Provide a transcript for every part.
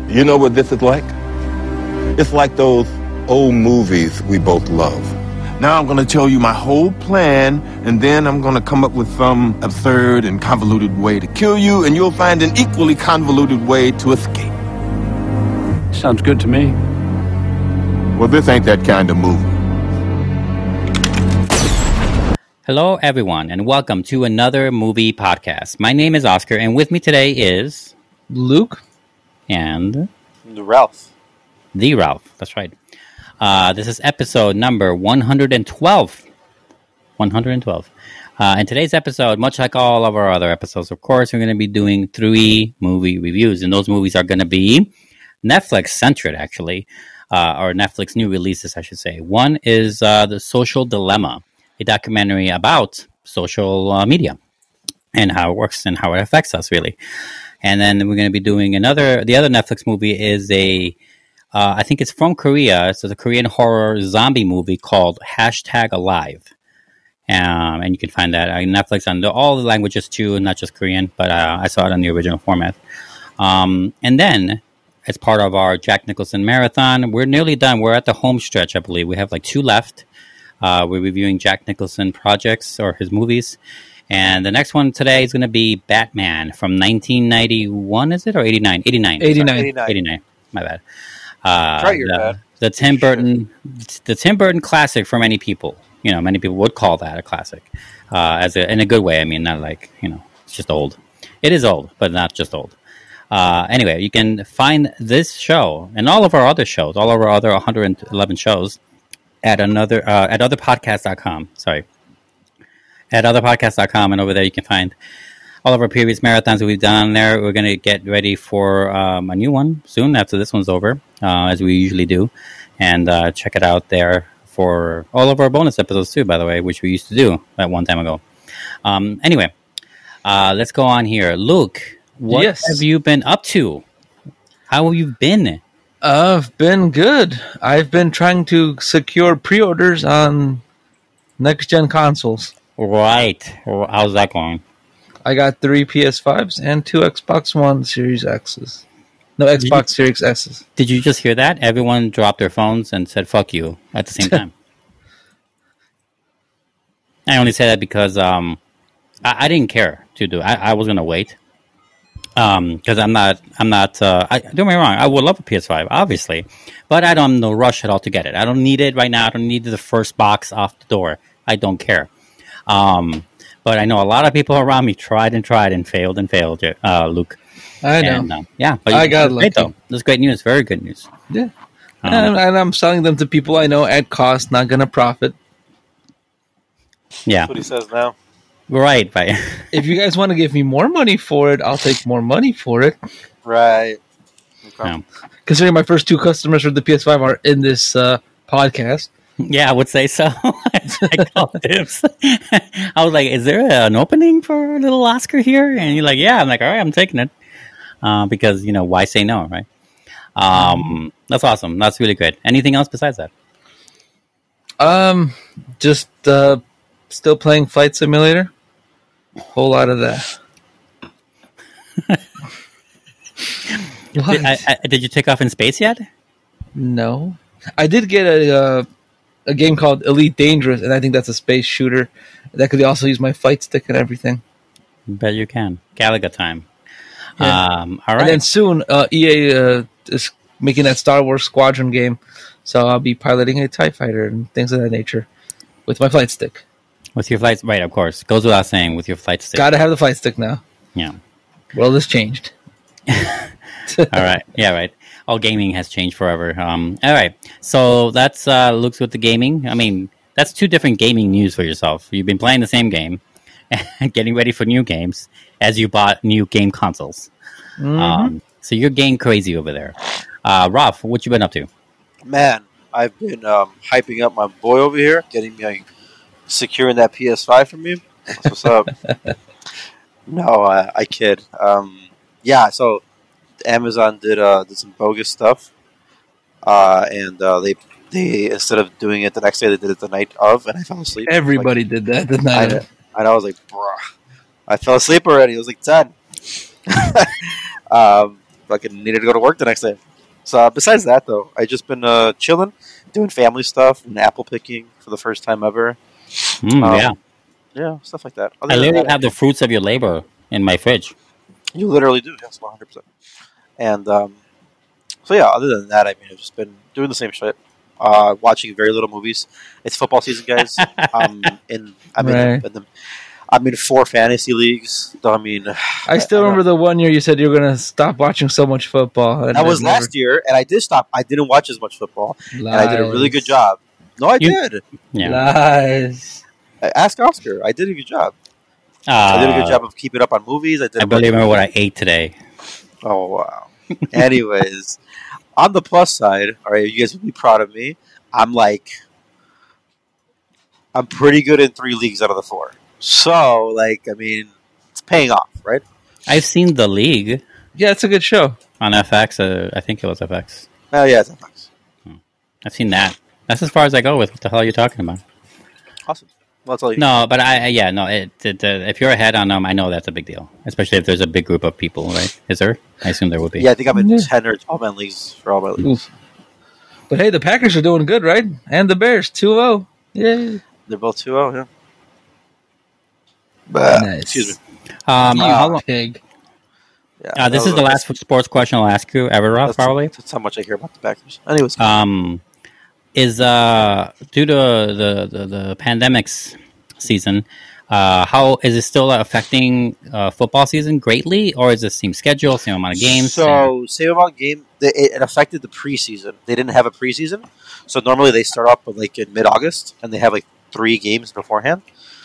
You know what this is like? It's like those old movies we both love. Now I'm going to tell you my whole plan, and then I'm going to come up with some absurd and convoluted way to kill you, and you'll find an equally convoluted way to escape. Sounds good to me. Well, this ain't that kind of movie. Hello, everyone, and welcome to another movie podcast. My name is Oscar, and with me today is... Luke. And... Ralph. The Ralph, that's right. This is episode number 112. 112. In today's episode, much like all of our other episodes, of course, we're going to be doing 3 movie reviews, and those movies are going to be Netflix-centered, actually, or Netflix new releases, I should say. One is The Social Dilemma, a documentary about social media and how it works and how it affects us, really. And then we're going to be doing the other Netflix movie is I think it's from Korea. It's a Korean horror zombie movie called #Alive. And you can find that on Netflix on all the languages too, not just Korean, but I saw it in the original format. And then, as part of our Jack Nicholson marathon, we're nearly done. We're at the home stretch, I believe. We have like 2 left. We're reviewing Jack Nicholson projects or his movies. And the next one today is going to be Batman from 1991, is it? Or 89? 89. 89. My bad. The Tim Burton classic for many people. You know, many people would call that a classic. In a good way. I mean, not like, it's just old. It is old, but not just old. Anyway, you can find this show and all of our other shows, all of our other 111 shows at otherpodcast.com. Sorry. At otherpodcast.com, and over there you can find all of our previous marathons that we've done there. We're going to get ready for a new one soon after this one's over, as we usually do. And check it out there for all of our bonus episodes too, by the way, which we used to do at one time ago. Anyway, let's go on here. Luke, what have you been up to? How have you been? I've been good. I've been trying to secure pre-orders on next-gen consoles. Right. How's that going? I got 3 PS5s and 2 Xbox One Series X's. No, Xbox Series X's. Did you just hear that? Everyone dropped their phones and said, fuck you, at the same time. I only say that because I didn't care to do it. I was going to wait. Because I'm not, don't get me wrong, I would love a PS5, obviously. But I don't have no rush at all to get it. I don't need it right now. I don't need the first box off the door. I don't care. But I know a lot of people around me tried and failed, Luke. I know. And, yeah, but I got lucky. Though. This is great news. Very good news. Yeah. And I'm selling them to people I know at cost, not going to profit. Yeah. That's what he says now. Right. If you guys want to give me more money for it, I'll take more money for it. Right. Okay. Yeah. Considering my first 2 customers for the PS5 are in this podcast. Yeah, I would say so. I called dibs. I was like, is there an opening for a little Oscar here? And you're like, yeah. I'm like, all right, I'm taking it. Because, why say no, right? That's awesome. That's really good. Anything else besides that? Just still playing Flight Simulator. Whole lot of that. Did you take off in space yet? No. I did get a game called Elite Dangerous, and I think that's a space shooter. That could also use my flight stick and everything. Bet you can. Galaga time. Yeah. All right. And then soon, EA is making that Star Wars Squadron game, so I'll be piloting a TIE fighter and things of that nature with my flight stick. With your flight, right? Of course, goes without saying. With your flight stick, gotta have the flight stick now. Yeah. World has changed. All right. Yeah. Right. All gaming has changed forever. All right. So that's Luke's with the gaming. I mean, that's 2 different gaming news for yourself. You've been playing the same game and getting ready for new games as you bought new game consoles. Mm-hmm. So you're game crazy over there. Ralph, what you been up to? Man, I've been hyping up my boy over here, getting me securing that PS5 for me. That's what's up. No, I kid. Yeah, so Amazon did some bogus stuff, and they instead of doing it the next day, they did it the night of, and I fell asleep. Everybody did that the night of. And I was like, bruh. I fell asleep already. It was like 10. fucking needed to go to work the next day. So besides that, though, I just been chilling, doing family stuff, and apple picking for the first time ever. Yeah. Yeah, stuff like that. I literally have the fruits of your labor in my fridge. You literally do, yes, 100%. And so yeah, other than that, I mean, I've just been doing the same shit. Watching very little movies. It's football season, guys. I'm in 4 fantasy leagues. So, I mean, I still remember the one year you said you were going to stop watching so much football. That was last year, and I did stop. I didn't watch as much football, and I did a really good job. No, I did. Yeah. Lies. Ask Oscar. I did a good job. I did a good job of keeping up on movies. I barely remember what I ate today. Oh, wow. Anyways, on the plus side, all right, you guys will be proud of me. I'm pretty good in 3 leagues out of the 4. So, I mean, it's paying off, right? I've seen The League. Yeah, it's a good show. On FX. I think it was FX. Oh, yeah, it's FX. I've seen that. That's as far as I go with. What the hell are you talking about? Awesome. Well, that's all you No, but if you're ahead on them, I know that's a big deal. Especially if there's a big group of people, right? Is there? I assume there would be. Yeah, I think I'm in 10 or 12 man leagues for all my leagues. Oof. But hey, the Packers are doing good, right? And the Bears, 2-0. Yay. They're both 2-0, yeah. But, Nice. Excuse me. How long? Pig. Yeah, This is the last sports question I'll ask you ever, Rob, probably. That's how much I care about the Packers. Anyways. Is due to the pandemic's season, how is it still affecting football season greatly, or is the same schedule, same amount of games? So same amount of game. It affected the preseason. They didn't have a preseason, so normally they start off with in mid-August, and they have 3 games beforehand.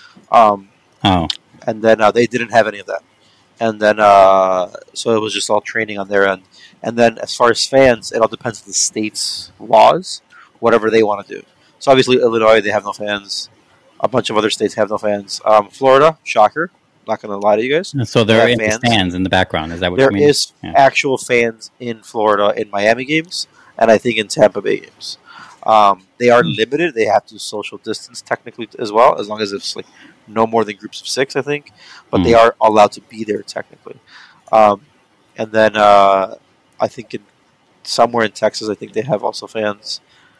And then they didn't have any of that, and then so it was just all training on their end. And then as far as fans, it all depends on the state's laws. Whatever they want to do. So obviously Illinois, they have no fans. A bunch of other states have no fans. Florida, shocker. Not going to lie to you guys. And so there are fans in the background. Is that what you mean? There is actual fans in Florida in Miami games, and I think in Tampa Bay games. They are limited. They have to social distance technically as well, as long as it's no more than groups of 6, I think. But they are allowed to be there technically. And then I think somewhere in Texas, I think they have also fans.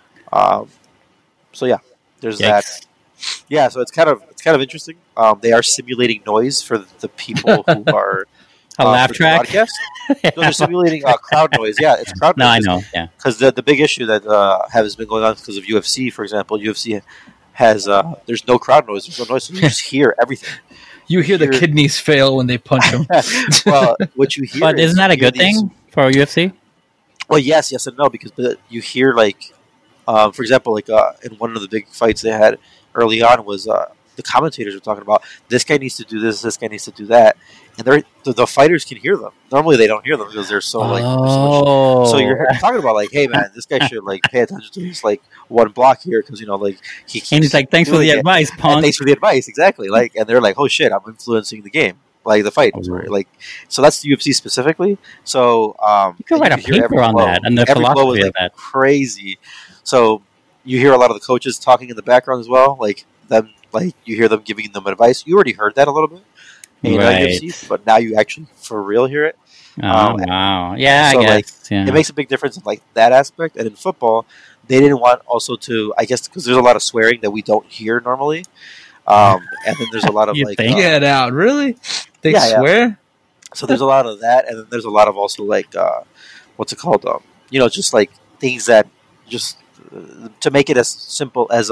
So yeah, there's that. Yeah, so it's kind of interesting. They are simulating noise for the people who are a laugh track. No, they're simulating crowd noise. Yeah, it's crowd noise. No, I know. Yeah, because the big issue that has been going on because of UFC, for example, UFC has there's no crowd noise. There's no noise, so you just hear everything. You hear the kidneys fail when they punch them. Well, what you hear, but isn't that a good thing for UFC? Well, yes and no, because you hear for example, in one of the big fights they had early on was the commentators were talking about this guy needs to do this guy needs to do that, and the fighters can hear them. Normally they don't hear them because they're so so you're talking about hey man, this guy should pay attention to this one block here because he's like, thanks for the advice, punk. Thanks for the advice, exactly. And they're like, oh shit, I'm influencing the game. The fight, right? So that's the UFC specifically. So you could write a paper on that and the philosophy of that. Crazy. So you hear a lot of the coaches talking in the background as well, you hear them giving them advice. You already heard that a little bit in UFC, but now you actually for real hear it. Wow, yeah, so, I guess it makes a big difference in that aspect. And in football, they didn't want also to, I guess, because there's a lot of swearing that we don't hear normally. And then there's a lot of get out, really? They swear? Yeah. So there's a lot of that, and then there's a lot of also what's it called? Just things that just to make it as simple as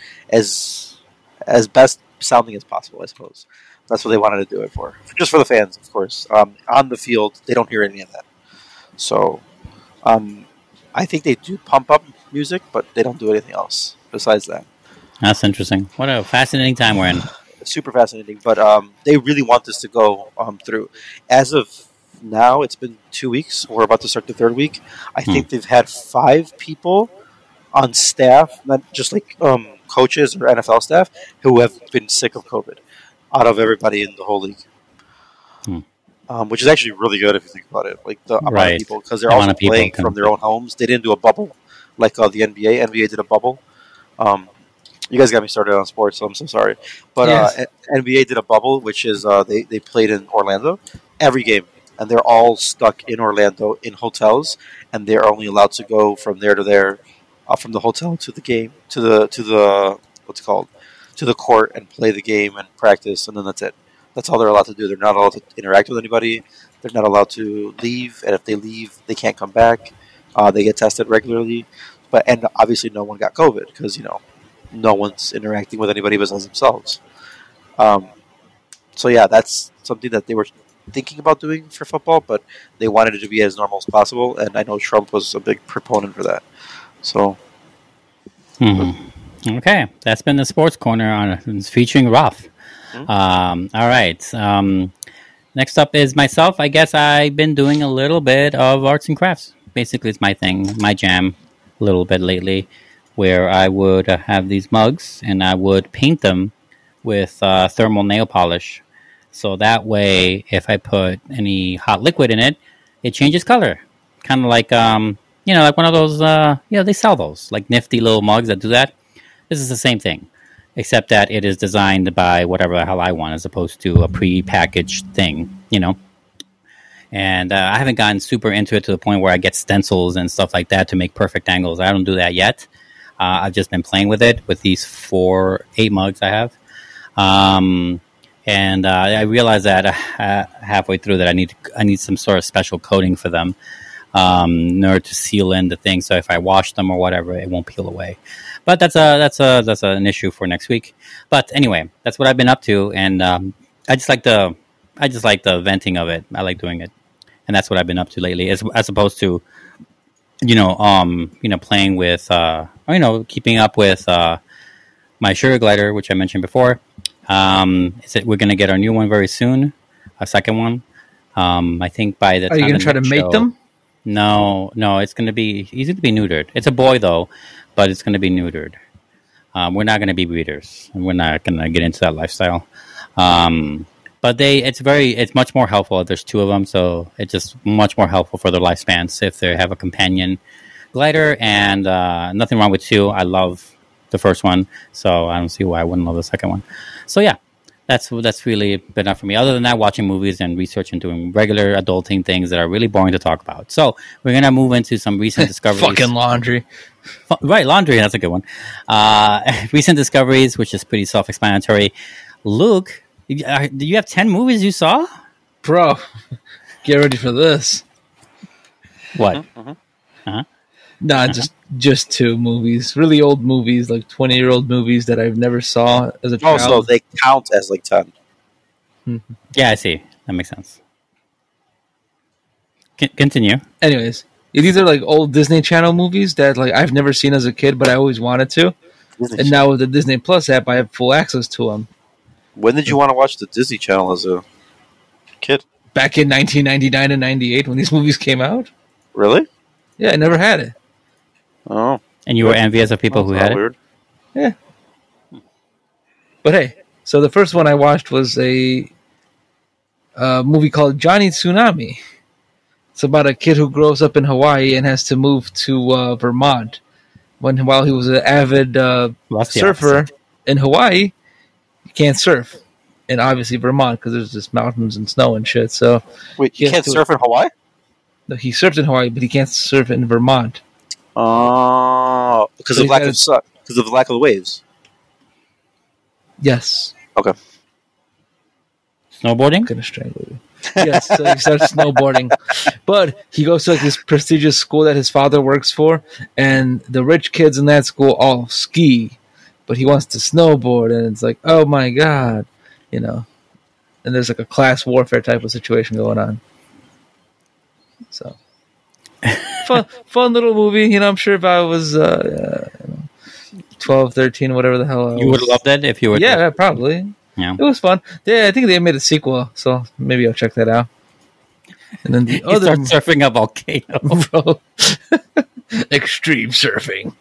best sounding as possible, I suppose. That's what they wanted to do it for, just for the fans, of course. On the field, they don't hear any of that. So, I think they do pump up music, but they don't do anything else besides that. That's interesting. What a fascinating time we're in. Super fascinating, but they really want this to go through. As of now, it's been 2 weeks. We're about to start the 3rd week. I think they've had 5 people on staff, not just coaches or NFL staff, who have been sick of COVID out of everybody in the whole league. Which is actually really good if you think about it. The amount of people, because they're also playing from their own homes. They didn't do a bubble like the NBA. NBA did a bubble. You guys got me started on sports, so I'm so sorry. But NBA did a bubble, which is they played in Orlando. Every game and they're all stuck in Orlando in hotels, and they're only allowed to go from there to there, from the hotel to the game to the what's it called, to the court and play the game and practice, and then that's it. That's all they're allowed to do. They're not allowed to interact with anybody. They're not allowed to leave, and if they leave, they can't come back. They get tested regularly, and obviously no one got COVID because no one's interacting with anybody besides themselves. So yeah, that's something that they were thinking about doing for football, but they wanted it to be as normal as possible, and I know Trump was a big proponent for that. So, Okay, that's been the sports corner on featuring Ruff. All right. Next up is myself. I guess I've been doing a little bit of arts and crafts. Basically, it's my thing, my jam, a little bit lately, where I would have these mugs and I would paint them with thermal nail polish. So that way, if I put any hot liquid in it, it changes color. Kind of like, like one of those, they sell those, like nifty little mugs that do that. This is the same thing, except that it is designed by whatever the hell I want as opposed to a pre-packaged thing, And I haven't gotten super into it to the point where I get stencils and stuff like that to make perfect angles. I don't do that yet. I've just been playing with it with these 8 mugs I have. And I realized that halfway through that I need some sort of special coating for them in order to seal in the thing. So if I wash them or whatever, it won't peel away. But that's an issue for next week. But anyway, that's what I've been up to, and I just like the venting of it. I like doing it, and that's what I've been up to lately, as opposed to playing with keeping up with my sugar glider, which I mentioned before. We're going to get our new one very soon, a second one. I think by the time. Are you going to try to mate them? No, he's going to be neutered. It's a boy though, but it's going to be neutered. We're not going to be breeders, and we're not going to get into that lifestyle. But it's much more helpful. There's 2 of them, so it's just much more helpful for their lifespans if they have a companion glider. And nothing wrong with 2. I love the first one, so I don't see why I wouldn't love the second one. So yeah, that's really been enough for me. Other than that, watching movies and research and doing regular adulting things that are really boring to talk about. So we're gonna move into some recent discoveries. Fucking laundry. Right, laundry. That's a good one. Recent discoveries, which is pretty self-explanatory. Luke, do you have 10 movies you saw? Bro, get ready for this. What? Nah, just 2 movies. Really old movies, like 20-year-old movies that I've never saw as a child. Also, they count as like 10. Yeah, I see. That makes sense. Continue. Anyways, these are like old Disney Channel movies that like I've never seen as a kid, but I always wanted to. And now with the Disney Plus app, I have full access to them. When did you want to watch the Disney Channel as a kid? Back in 1999 and 98 when these movies came out. Really? Yeah, I never had it. Oh. And you were envious of people who had weird. it? Yeah. But hey, so the first one I watched was a movie called Johnny Tsunami. It's about a kid who grows up in Hawaii and has to move to Vermont. While he was an avid surfer in Hawaii, he can't surf. And obviously Vermont, because there's just mountains and snow and shit. So wait, you can't surf in Hawaii? No, he surfed in Hawaii, but he can't surf in Vermont. Oh, because of lack of sun, because of the lack of the waves. Yes. Okay. Snowboarding? I'm gonna strangle you. Yes, so he starts snowboarding, but he goes to like this prestigious school that his father works for, and the rich kids in that school all ski, but he wants to snowboard, and it's like, oh my god, and there's like a class warfare type of situation going on. So, fun little movie. I'm sure if I was 12, 13, whatever the hell I was. You would have loved it if you were... Yeah, probably. Yeah. It was fun. Yeah, I think they made a sequel, so maybe I'll check that out. And then the other... start surfing a volcano. Bro. Extreme surfing.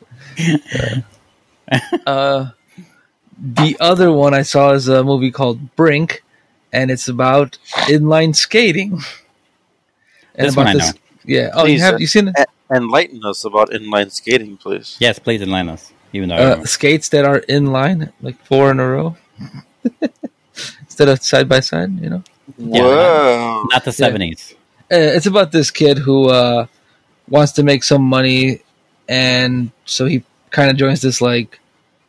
The other one I saw is a movie called Brink, and it's about inline skating. And this one I know. Yeah. Oh, Please, you seen it? Enlighten us about inline skating, please. Yes, please enlighten us. Even though skates that are in line, like 4 in a row, instead of side by side. Whoa. Not the 70s. It's about this kid who wants to make some money, and so he kind of joins this like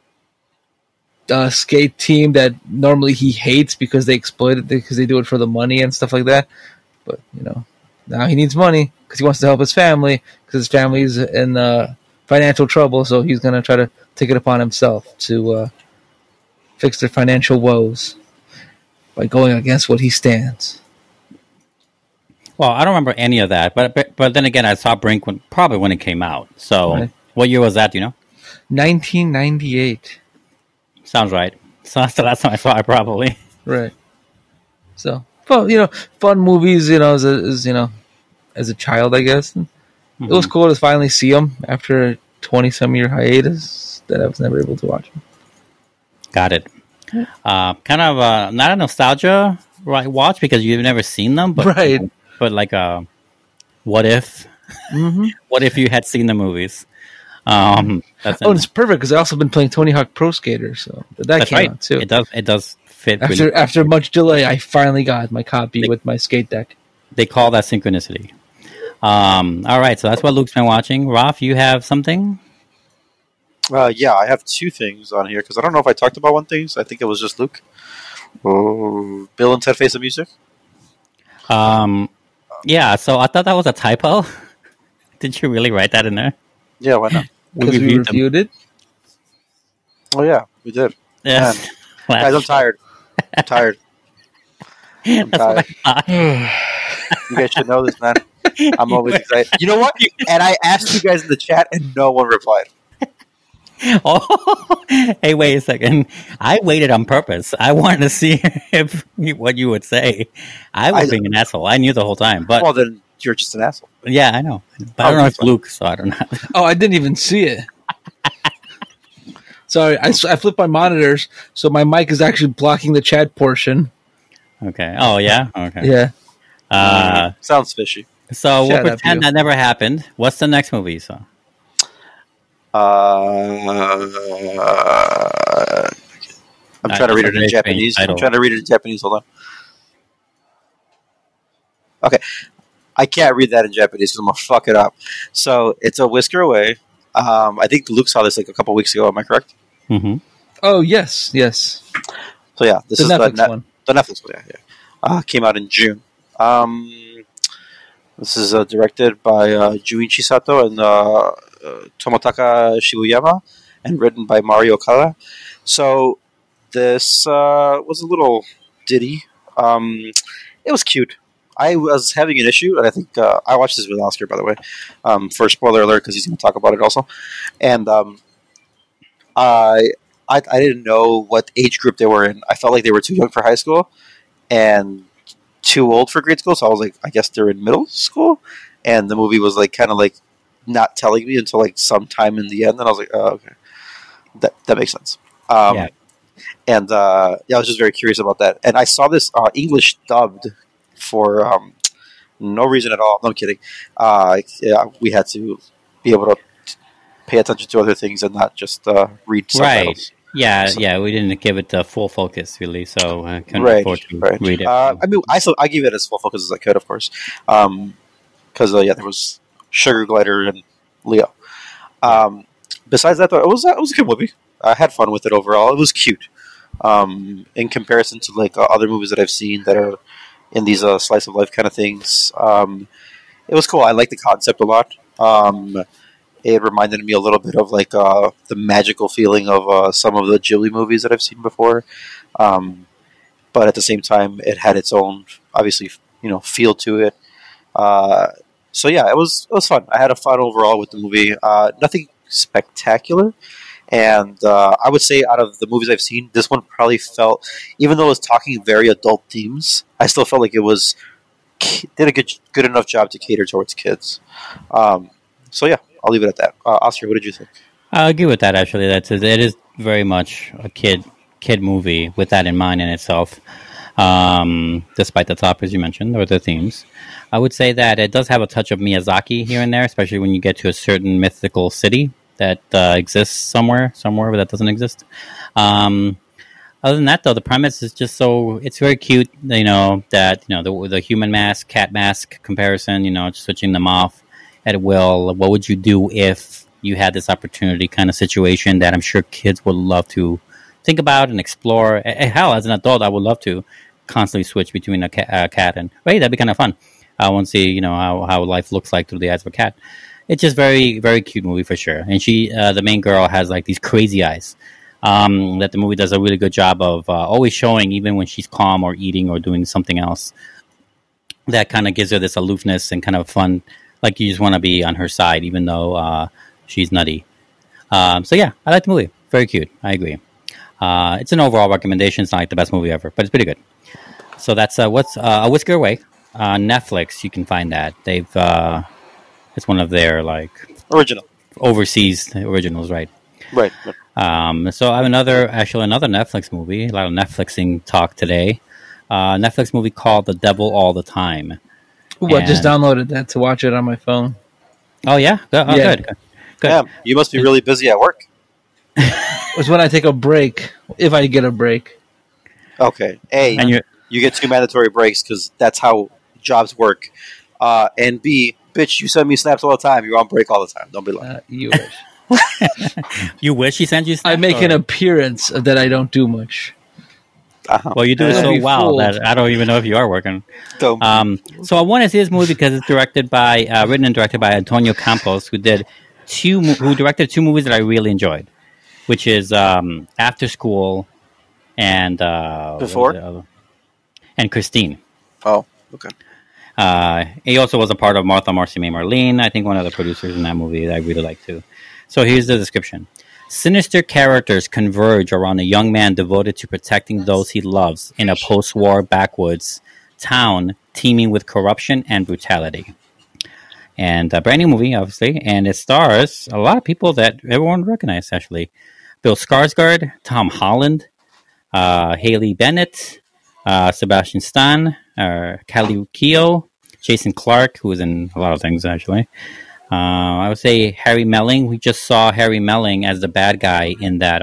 skate team that normally he hates because they exploit it, because they do it for the money and stuff like that. But now he needs money because he wants to help his family, because his family's in financial trouble. So he's gonna try to take it upon himself to fix their financial woes by going against what he stands. Well, I don't remember any of that, but then again, I saw Brink probably when it came out. So, Right. What year was that? Do you know? 1998. Sounds right. So that's the last time I saw it, probably. Right. So, well, fun movies, as a child, I guess. And It was cool to finally see them after a 20-some year hiatus that I was never able to watch them. Got it. Kind of not a nostalgia watch because you've never seen them, but Right. But like what if? What if you had seen the movies? That's Oh, it's perfect because I also been playing Tony Hawk Pro Skater, so that that's came right. out too. It does fit. Really. After much delay, I finally got my copy with my skate deck. They call that synchronicity. All right, so that's what Luke's been watching. Ralph, you have something? Yeah, I have two things on here because I don't know if I talked about one thing. So I think it was just Luke. Oh, Bill and Ted Face the Music. Yeah. So I thought that was a typo. Did you really write that in there? Yeah, why not? Because we reviewed it. Oh yeah, we did. Yes. Man. Guys, I'm tired. I'm tired. I'm That's what I tired. thought. You guys should know this, man. I'm always excited. You know what? And I asked you guys in the chat, and no one replied. Oh, hey, wait a second. I waited on purpose. I wanted to see what you would say. I was being an asshole. I knew the whole time. But Well, then you're just an asshole. yeah, I know. But I don't know if Luke, so I don't know. Oh, I didn't even see it. Sorry, I flipped my monitors, so my mic is actually blocking the chat portion. Okay. Oh, yeah? Okay. Yeah. Sounds fishy. So we'll Shut up, pretend you. that never happened. What's the next movie? So I'm trying to read it in Japanese. I'm trying to read it in Japanese. Hold on. Okay. I can't read that in Japanese because I'm going to fuck it up. So it's A Whisker Away. I think Luke saw this like a couple weeks ago. Am I correct? Mm-hmm. Oh, yes. So yeah, this The is Netflix one. The Netflix one, yeah. Came out in June. This is directed by Junichi Sato and Tomotaka Shibuyama, and written by Mario Okada. So this was a little ditty. It was cute. I was having an issue, and I think I watched this with Oscar, by the way, for spoiler alert, because he's going to talk about it also. And I didn't know what age group they were in. I felt like they were too young for high school and too old for grade school, so I was like, I guess they're in middle school. And the movie was like kind of like not telling me until like sometime in the end, and I was like, oh, okay, that makes sense. Yeah. And I was just very curious about that. And I saw this English dubbed for no reason at all. No, I'm kidding. Yeah, we had to be able to pay attention to other things and not just read subtitles. Right. Yeah, we didn't give it the full focus, really, so I couldn't Right, afford to right. read it. I mean, I gave it as full focus as I could, of course, because yeah, there was Sugar Glider and Leo. Besides that, though, it was a good movie. I had fun with it overall. It was cute in comparison to like other movies that I've seen that are in these slice of life kind of things. It was cool. I like the concept a lot. It reminded me a little bit of like the magical feeling of some of the Ghibli movies that I've seen before. But at the same time, it had its own, obviously, feel to it. So yeah, it was fun. I had a fun overall with the movie. Nothing spectacular. And I would say out of the movies I've seen, this one probably felt, even though it was talking very adult themes, I still felt like it was did a good enough job to cater towards kids. So yeah, I'll leave it at that. Oscar, what did you think? I agree with that, actually. It is very much a kid movie with that in mind in itself, despite the topics you mentioned or the themes. I would say that it does have a touch of Miyazaki here and there, especially when you get to a certain mythical city that exists somewhere where that doesn't exist. Other than that, though, the premise is just it's very cute. You know that the human mask, cat mask comparison. You know, just switching them off at will. What would you do if you had this opportunity? Kind of situation that I'm sure kids would love to think about and explore. Hell, as an adult, I would love to constantly switch between a cat and that'd be kind of fun. I want to see how life looks like through the eyes of a cat. It's just very, very cute movie for sure. And she, the main girl, has like these crazy eyes. That the movie does a really good job of always showing, even when she's calm or eating or doing something else. That kind of gives her this aloofness and kind of fun, like you just want to be on her side, even though she's nutty. So yeah, I like the movie. Very cute. I agree. It's an overall recommendation. It's not like the best movie ever, but it's pretty good. So that's what's A Whisker Away. Netflix, you can find that. They've it's one of their like Original. overseas originals, right? Right. So I have another Netflix movie. A lot of Netflixing talk today. Netflix movie called The Devil All the Time. Ooh, I just downloaded that to watch it on my phone. Oh yeah, good. Yeah, you must be really busy at work. It's when I take a break, if I get a break. Okay. A, And you get 2 mandatory breaks because that's how jobs work. And B, bitch, you send me snaps all the time. You're on break all the time. Don't be lying. You wish. you wish he sent you snaps? I make an appearance that I don't do much. Well, you do it Don't so be well fooled. that I don't even know if you are working. Don't. So I want to see this movie because it's written and directed by Antonio Campos, who directed 2 movies that I really enjoyed, which is After School and Before? And Christine. Oh, okay. He also was a part of Martha, Marcy, May, Marlene. I think one of the producers in that movie that I really like too. So here's the description. Sinister characters converge around a young man devoted to protecting those he loves in a post-war backwoods town teeming with corruption and brutality. And a brand new movie, obviously, and it stars a lot of people that everyone recognizes, actually. Bill Skarsgård, Tom Holland, Haley Bennett, Sebastian Stan, Kali Keough, Jason Clarke, who was in a lot of things, actually. I would say Harry Melling. We just saw Harry Melling as the bad guy in that,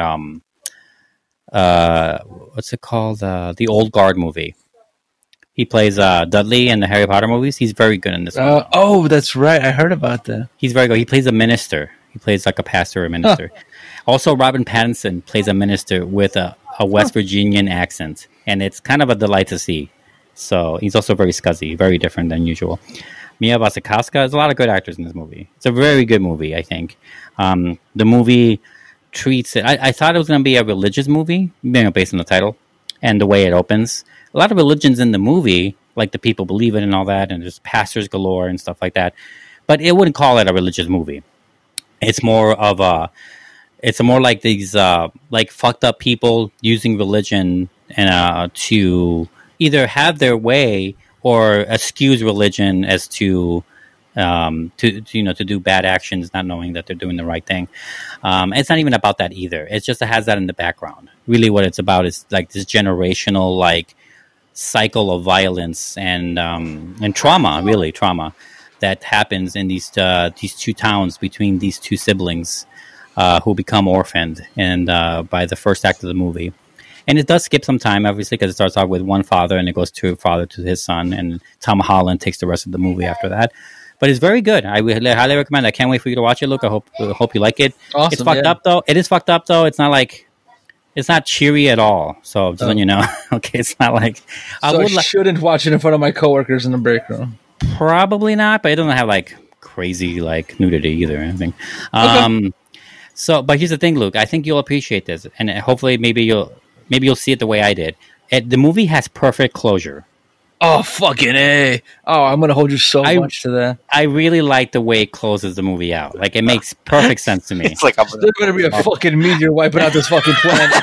what's it called? The Old Guard movie. He plays Dudley in the Harry Potter movies. He's very good in this one. Oh, that's right. I heard about that. He's very good. He plays a minister. He plays like a pastor or minister. Also, Robin Pattinson plays a minister with a West Virginian accent. And it's kind of a delight to see. So he's also very scuzzy, very different than usual. Mia Wasikowska, there's a lot of good actors in this movie. It's a very good movie, I think. The movie treats it... I thought it was going to be a religious movie, based on the title and the way it opens. A lot of religions in the movie, like the people believe it and all that, and there's pastors galore and stuff like that. But it wouldn't call it a religious movie. It's more of a... It's more like these like fucked up people using religion and to either have their way or excuse religion as to do bad actions, not knowing that they're doing the right thing. It's not even about that either. It just has that in the background. Really, what it's about is like this generational like cycle of violence and trauma, really trauma that happens in these 2 towns between these 2 siblings who become orphaned, and by the first act of the movie. And it does skip some time, obviously, because it starts off with one father and it goes to father to his son, and Tom Holland takes the rest of the movie after that. But it's very good. I would highly recommend it. I can't wait for you to watch it, Luke. I hope you like it. Awesome, it's fucked up, though. It is fucked up, though. It's not like... It's not cheery at all. So, just letting you know. Okay, it's not like... I shouldn't watch it in front of my coworkers in the break room. Probably not, but it doesn't have, like, crazy, like, nudity either or anything. Okay. But here's the thing, Luke. I think you'll appreciate this, and hopefully maybe you'll see it the way I did. The movie has perfect closure. Oh, fucking A. Oh, I'm going to hold you so much to that. I really like the way it closes the movie out. Like, it makes perfect sense to me. It's like There's going to be a fucking meteor wiping out this fucking planet.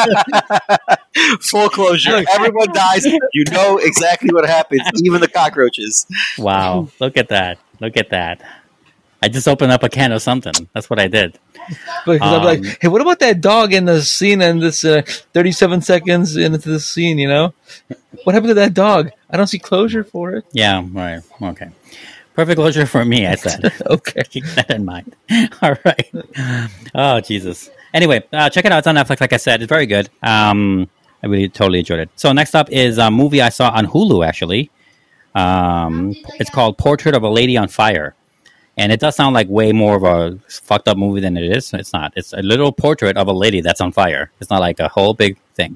Full closure. Everyone dies. You know exactly what happens, even the cockroaches. Wow. Look at that. Look at that. I just opened up a can of something. That's what I did. Because I'm like, hey, what about that dog in the scene and this 37 seconds into the scene, you know? What happened to that dog? I don't see closure for it. Yeah, right. Okay. Perfect closure for me, I said. Okay. Keep that in mind. All right. Oh, Jesus. Anyway, check it out. It's on Netflix, like I said. It's very good. I really totally enjoyed it. So next up is a movie I saw on Hulu, actually. It's called Portrait of a Lady on Fire. And it does sound like way more of a fucked up movie than it is. It's not. It's a little portrait of a lady that's on fire. It's not like a whole big thing.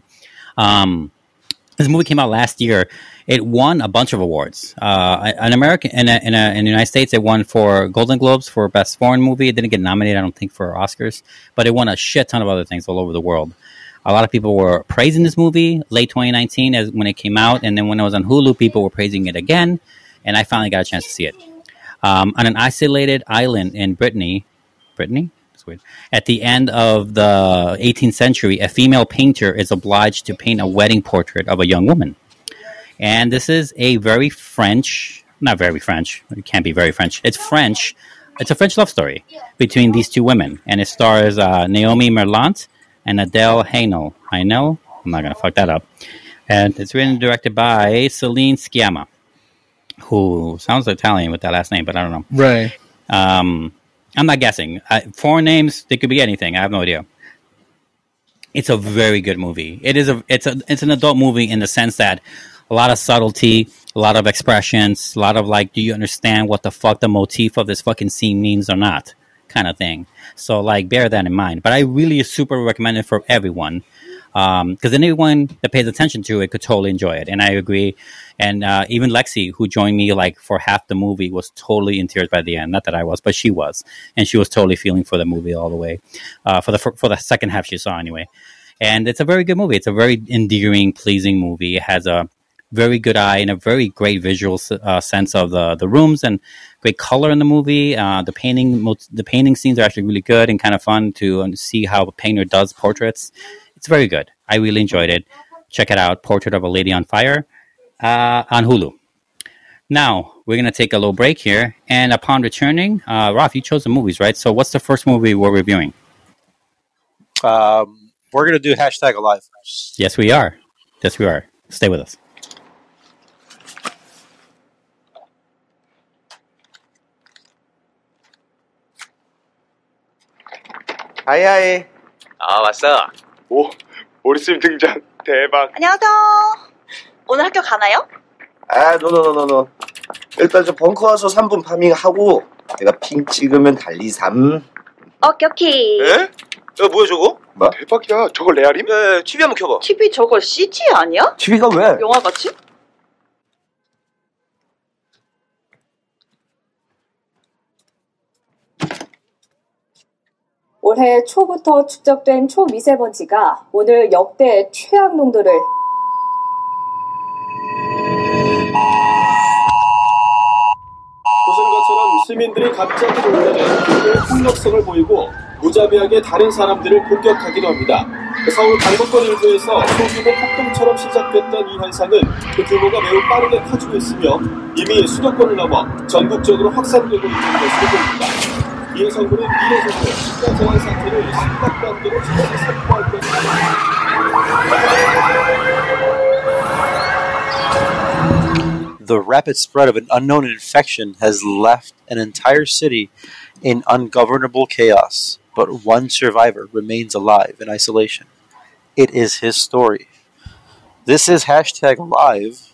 This movie came out last year. It won a bunch of awards. In the United States, it won for Golden Globes for Best Foreign Movie. It didn't get nominated, I don't think, for Oscars, but it won a shit ton of other things all over the world. A lot of people were praising this movie late 2019 as when it came out, and then when it was on Hulu, people were praising it again, and I finally got a chance to see it. On an isolated island in Brittany? That's weird. At the end of the 18th century, a female painter is obliged to paint a wedding portrait of a young woman. And this is a very French, not very French, it can't be very French, it's French. It's a French love story between these two women, and it stars Naomi Merlant and Adele Haenel. I'm not going to fuck that up. And it's written and directed by Celine Sciamma, who sounds Italian with that last name, but I don't know. Right. I'm not guessing. Foreign names, they could be anything. I have no idea. It's a very good movie. It's an adult movie in the sense that a lot of subtlety, a lot of expressions, a lot of like, do you understand what the fuck the motif of this fucking scene means or not, kind of thing. So like, bear that in mind. But I really super recommend it for everyone. Because anyone that pays attention to it could totally enjoy it, and I agree. And even Lexi, who joined me like for half the movie, was totally in tears by the end. Not that I was, but she was, and she was totally feeling for the movie all the way for the second half she saw anyway. And it's a very good movie. It's a very endearing, pleasing movie. It has a very good eye and a very great visual sense of the rooms and great color in the movie. The painting scenes are actually really good and kind of fun to see how a painter does portraits. It's very good. I really enjoyed it. Check it out, Portrait of a Lady on Fire, on Hulu. Now, we're going to take a little break here, and upon returning, Ralph, you chose the movies, right? So what's the first movie we're reviewing? We're going to do Hashtag Alive first. Yes, we are. Stay with us. 하이하이. 왔어. 오, 오리쌤 등장. 대박. 안녕하세요. 오늘 학교 가나요? 노. 일단 저 벙커 와서 3분 파밍하고 내가 핑 찍으면 달리 3. 오케이. 에? 야, 뭐야 저거? 뭐? 대박이야. 저거 레알임? 야, TV 한번 켜봐. TV 저거 CG 아니야? TV가 왜? 영화같이? 올해 초부터 축적된 초미세먼지가 오늘 역대 최악 농도를 보신 것처럼 시민들이 갑자기 놀라는 굉장히 폭력성을 보이고 무자비하게 다른 사람들을 공격하기도 합니다. 서울 강북권 일부에서 소규모 폭동처럼 시작됐던 이 현상은 그 규모가 매우 빠르게 커지고 있으며 이미 수도권을 넘어 전국적으로 확산되고 있는 것으로 보입니다. 이에 정부는 미래적으로 국가 재난 사태를 심각 단계로 즉시 선포할 것입니다. The rapid spread of an unknown infection has left an entire city in ungovernable chaos, but one survivor remains alive in isolation. It is his story. This is Hashtag Alive,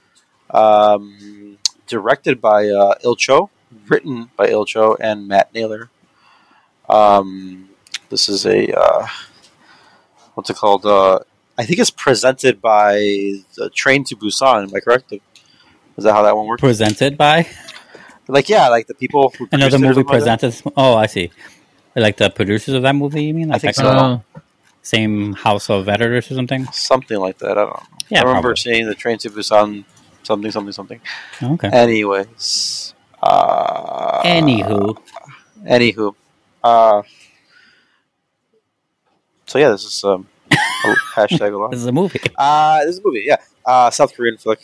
directed by Ilcho, written by Ilcho and Matt Naylor. This is a, what's it called? I think it's presented by the Train to Busan, am I correct? Is that how that one works? Presented by? Like the people who another movie presented. Like oh, I see. Like the producers of that movie, you mean? Like I think so. Same house of editors or something? Something like that. I don't know. Yeah, I remember probably. seeing the Train to Busan something. Okay. Anyways. Anywho. So yeah, this is Hashtag Alive. This is a movie. Yeah. South Korean flick.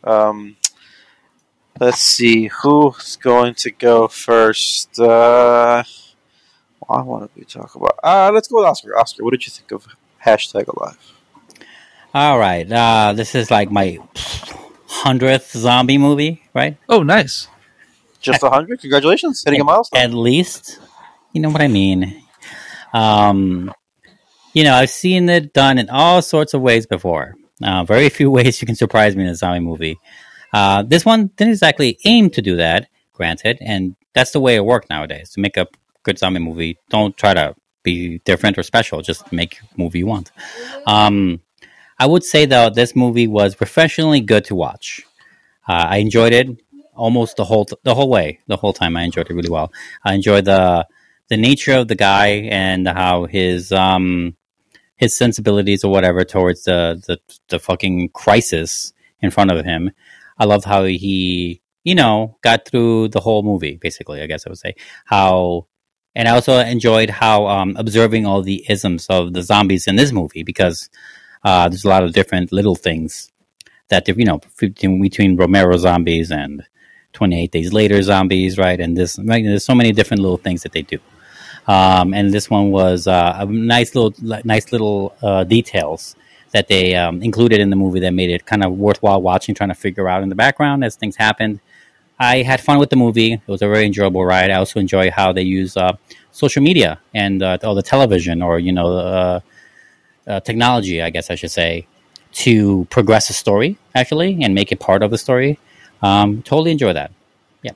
Let's see, who's going to go first? What do we talk about? Let's go with Oscar. Oscar, what did you think of Hashtag Alive? All right. This is like my 100th zombie movie, right? Oh, nice. Just 100? Congratulations. Hitting a milestone. At least. You know what I mean. I've seen it done in all sorts of ways before. Very few ways you can surprise me in a zombie movie. This one didn't exactly aim to do that, granted, and that's the way it works nowadays. To make a good zombie movie, don't try to be different or special. Just make the movie you want. I would say, though, this movie was professionally good to watch. I enjoyed it almost the whole way, the whole time. I enjoyed it really well. I enjoyed the nature of the guy and how his sensibilities or whatever towards the fucking crisis in front of him. I loved how he, got through the whole movie, basically, I guess I would say. And I also enjoyed how observing all the isms of the zombies in this movie, because there's a lot of different little things that, between Romero zombies and 28 Days Later zombies, right? And there's so many different little things that they do. And this one was a nice little details that they included in the movie that made it kind of worthwhile watching, trying to figure out in the background as things happened. I had fun with the movie. It was a very enjoyable ride. I also enjoy how they use social media and all the television or, technology, I guess I should say, to progress the story, actually, and make it part of the story. Totally enjoy that. Yeah.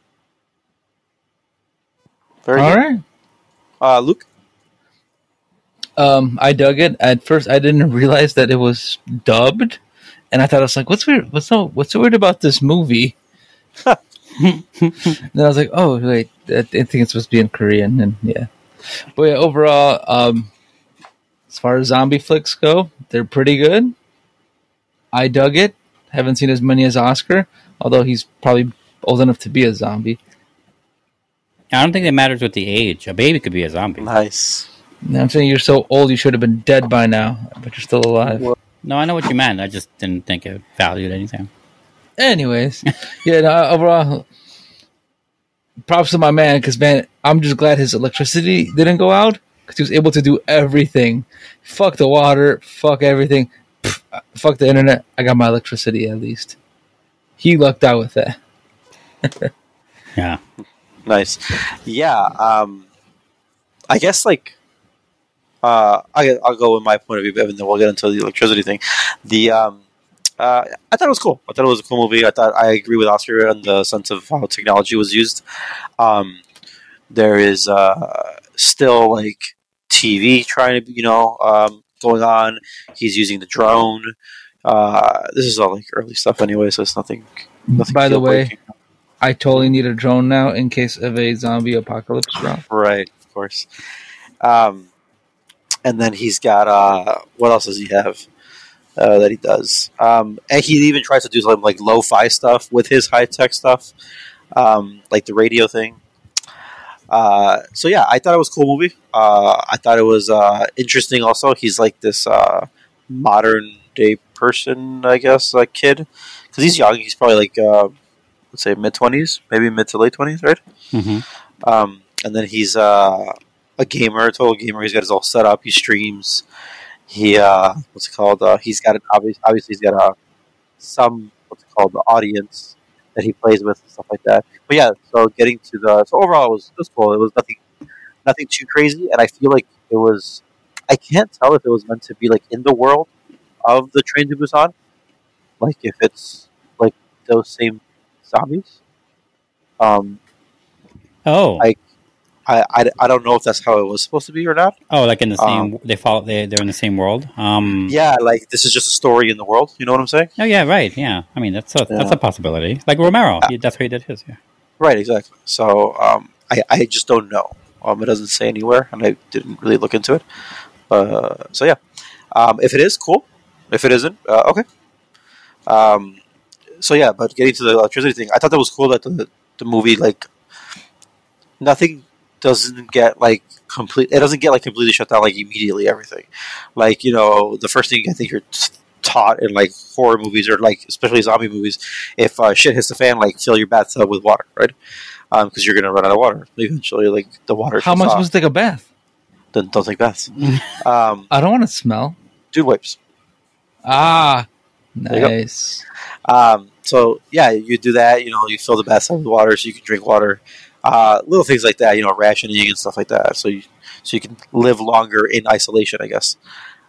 Very All good. right. Luke? I dug it. At first, I didn't realize that it was dubbed, and I thought, I was like, "What's weird? What's so weird about this movie?" And then I was like, "Oh wait, I think it's supposed to be in Korean." And yeah, but yeah, overall, as far as zombie flicks go, they're pretty good. I dug it. Haven't seen as many as Oscar, although he's probably old enough to be a zombie. I don't think it matters with the age. A baby could be a zombie. Nice. Now, I'm saying you're so old, you should have been dead by now, but you're still alive. No, I know what you meant. I just didn't think it valued anything. Anyways, yeah, no, overall, props to my man, because, man, I'm just glad his electricity didn't go out, because he was able to do everything. Fuck the water, fuck everything, fuck the internet. I got my electricity, at least. He lucked out with that. Yeah. Nice. Yeah, I guess, I'll go with my point of view, and then we'll get into the electricity thing. I thought it was cool. I thought it was a cool movie. I agree with Oscar in the sense of how technology was used. There is still TV trying to going on. He's using the drone. This is all early stuff anyway, so it's nothing. By the way, I totally need a drone now in case of a zombie apocalypse drone. Right, of course. And then he's got what else does he have that he does? And he even tries to do some lo-fi stuff with his high-tech stuff, like the radio thing. So yeah, I thought it was a cool movie. I thought it was interesting. Also, he's this modern day person, I guess, kid, because he's young. He's probably let's say mid-20s, maybe mid to late 20s, right? Mm-hmm. And then he's a gamer, a total gamer. He's got his all set up. He streams. He what's it called? He's got obviously he's got some the audience that he plays with and stuff like that. But yeah, so getting to so overall it was cool. It was nothing too crazy, and I feel like it was. I can't tell if it was meant to be in the world of the Train to Busan, if it's those same zombies. I don't know if that's how it was supposed to be or not. Oh, in the same they're in the same world. Yeah, this is just a story in the world. You know what I'm saying? Oh yeah, right. Yeah, I mean that's a possibility. Like Romero, that's what he did his. Yeah. Right, exactly. So I just don't know. It doesn't say anywhere, and I didn't really look into it. So yeah, if it is, cool. If it isn't, okay. So yeah, but getting to the electricity thing, I thought that was cool that the movie nothing doesn't get complete. It doesn't get completely shut down immediately. Everything, the first thing I think you're taught in horror movies or especially zombie movies, if shit hits the fan, fill your bathtub with water, right? Because you're gonna run out of water eventually. The water. How am I supposed to take a bath? Then don't take baths. I don't want to smell. Dude wipes. Ah, nice. So yeah, you do that. You fill the bathtub with water so you can drink water. little things like that, rationing and stuff like that, so you can live longer in isolation, I guess.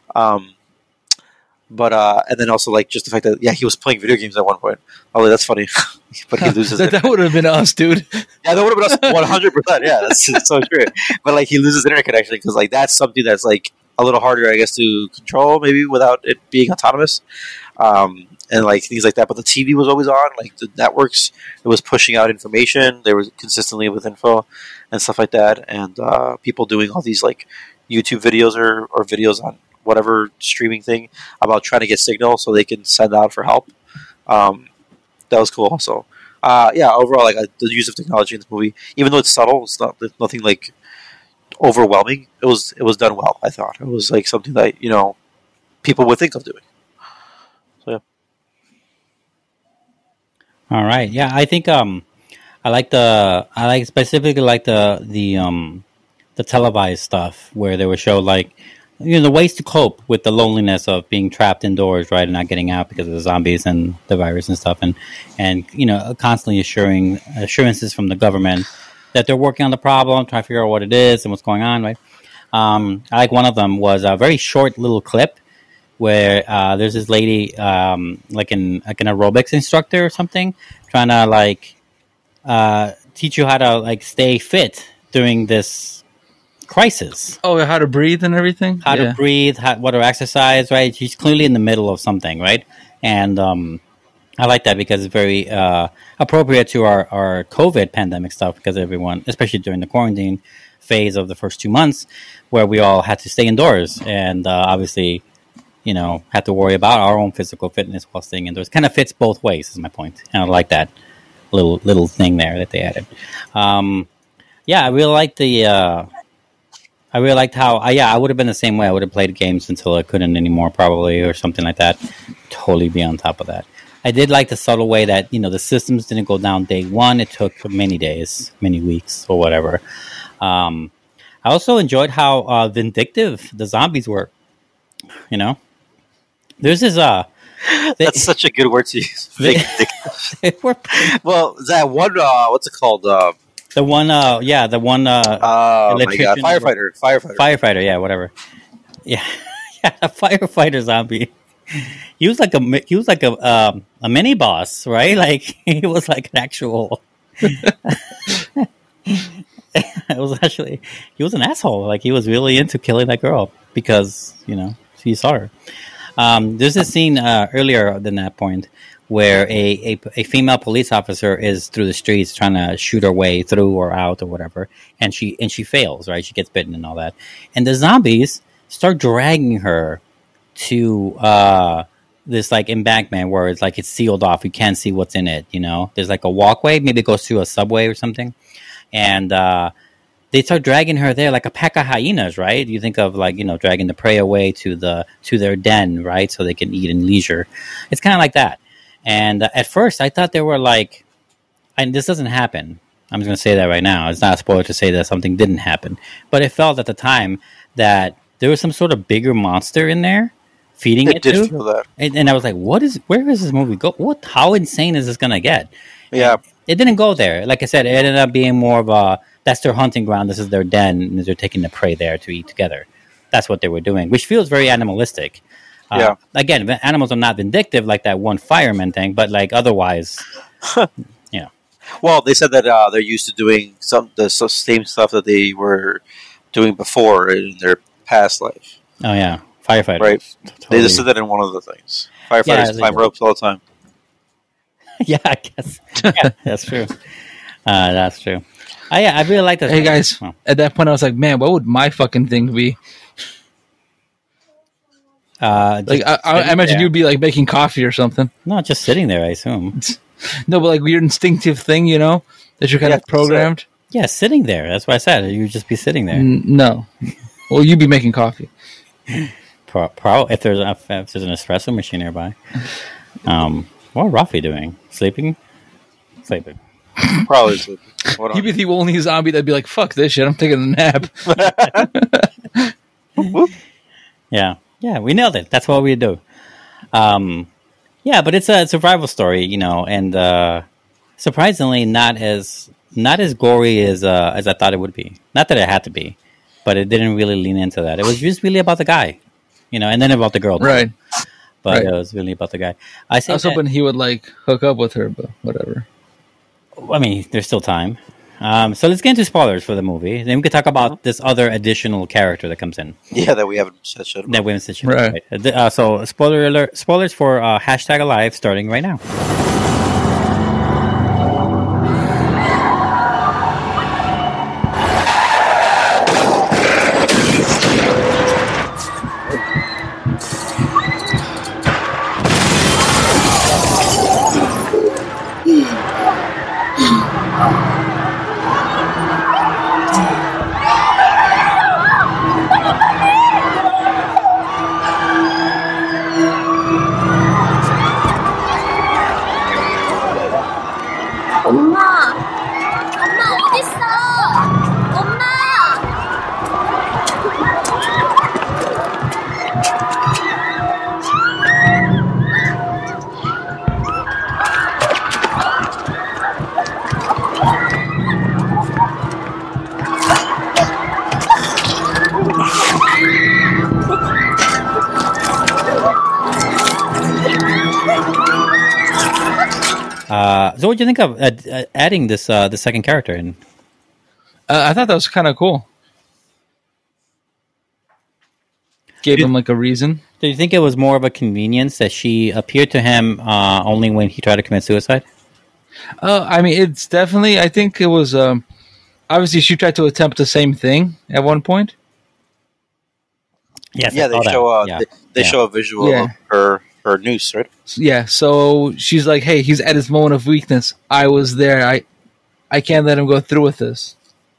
But and then also like just the fact that he was playing video games at one point. Oh, that's funny. But he loses. That would have been us, dude. Yeah, that would have been us 100%. Yeah, that's so true. But like he loses internet connection because like that's something that's like a little harder, I guess, to control maybe without it being autonomous. And like things like that. But the TV was always on. Like the networks, it was pushing out information. They were consistently with info and stuff like that. And people doing all these like YouTube videos or videos on whatever streaming thing about trying to get signal so they can send out for help. That was cool also. Overall, like the use of technology in this movie, even though it's subtle, there's nothing like overwhelming. It was done well. I thought it was like something that people would think of doing. So yeah. All right. Yeah, I think I specifically like the televised stuff where they would show like the ways to cope with the loneliness of being trapped indoors, right, and not getting out because of the zombies and the virus and stuff, and constantly assurances from the government that they're working on the problem, trying to figure out what it is and what's going on, right? I like one of them was a very short little clip where there's this lady, like an aerobics instructor or something, trying to like teach you how to like stay fit during this crisis. Oh, how to breathe and everything? How to breathe, what to exercise, right? She's clearly in the middle of something, right? And I like that because it's very appropriate to our COVID pandemic stuff because everyone, especially during the quarantine phase of the first 2 months where we all had to stay indoors and obviously, had to worry about our own physical fitness while staying indoors. Kind of fits both ways is my point. And I like that little thing there that they added. I really liked I really liked how, I would have been the same way. I would have played games until I couldn't anymore, probably, or something like that. Totally be on top of that. I did like the subtle way that, the systems didn't go down day one. It took many days, many weeks, or whatever. I also enjoyed how vindictive the zombies were. There's this... That's such a good word to use. Vindictive. Well, that one, what's it called? The one, oh my God, firefighter, yeah, whatever, yeah, a firefighter zombie. He was like a mini boss, right? Like he was like an actual. It was actually he was an asshole. Like he was really into killing that girl because he saw her. There's a scene earlier than that point where a female police officer is through the streets trying to shoot her way through or out or whatever, and she fails, right? She gets bitten and all that. And the zombies start dragging her to this like embankment where it's like it's sealed off. You can't see what's in it, There's like a walkway, maybe it goes through a subway or something. And they start dragging her there like a pack of hyenas, right? You think of like, dragging the prey away to their den, right? So they can eat in leisure. It's kind of like that. And at first, I thought they were like, and this doesn't happen. I'm just going to say that right now. It's not a spoiler to say that something didn't happen. But it felt at the time that there was some sort of bigger monster in there feeding it did feel that. And I was like, where is this movie go? How insane is this going to get? Yeah. And it didn't go there. Like I said, it ended up being more of that's their hunting ground. This is their den. And they're taking the prey there to eat together. That's what they were doing, which feels very animalistic. Again, animals are not vindictive like that one fireman thing, but like otherwise, Well, they said that they're used to doing the same stuff that they were doing before in their past life. Oh yeah, firefighters. Right? Totally. They just said that in one of the things. Firefighters climb ropes all the time. Yeah, I guess. Yeah, that's true. That's true. I really like that. Hey guys, at that point I was like, man, what would my fucking thing be? Like I imagine you'd be like making coffee or something. No, just sitting there, I assume. No, but like your instinctive thing, that you're kind of programmed. Yeah, sitting there. That's what I said. You'd just be sitting there. No, well, you'd be making coffee. If there's an espresso machine nearby. What Rafi doing? Sleeping. Probably sleeping. He'd be the only zombie that'd be like, "Fuck this shit! I'm taking a nap." Yeah, we nailed it. That's what we do. But it's a survival story, and surprisingly not as not as gory as I thought it would be. Not that it had to be, but it didn't really lean into that. It was just really about the guy, and then about the girl, too. Right? But it was really about the guy. I was hoping he would hook up with her, but whatever. I mean, there's still time. So let's get into spoilers for the movie. Then we can talk about this other additional character that comes in. Yeah, that we haven't said shit about. Right. So spoiler alert! Spoilers for #Alive starting right now. So what do you think of adding this the second character in? I thought that was kind of cool. Gave him a reason. Do you think it was more of a convenience that she appeared to him only when he tried to commit suicide? I mean, it's definitely. I think it was. Obviously, she tried to attempt the same thing at one point. Yes, yeah, they show a visual of her noose, right? Yeah, so she's like, "Hey, he's at his moment of weakness. I was there. I can't let him go through with this,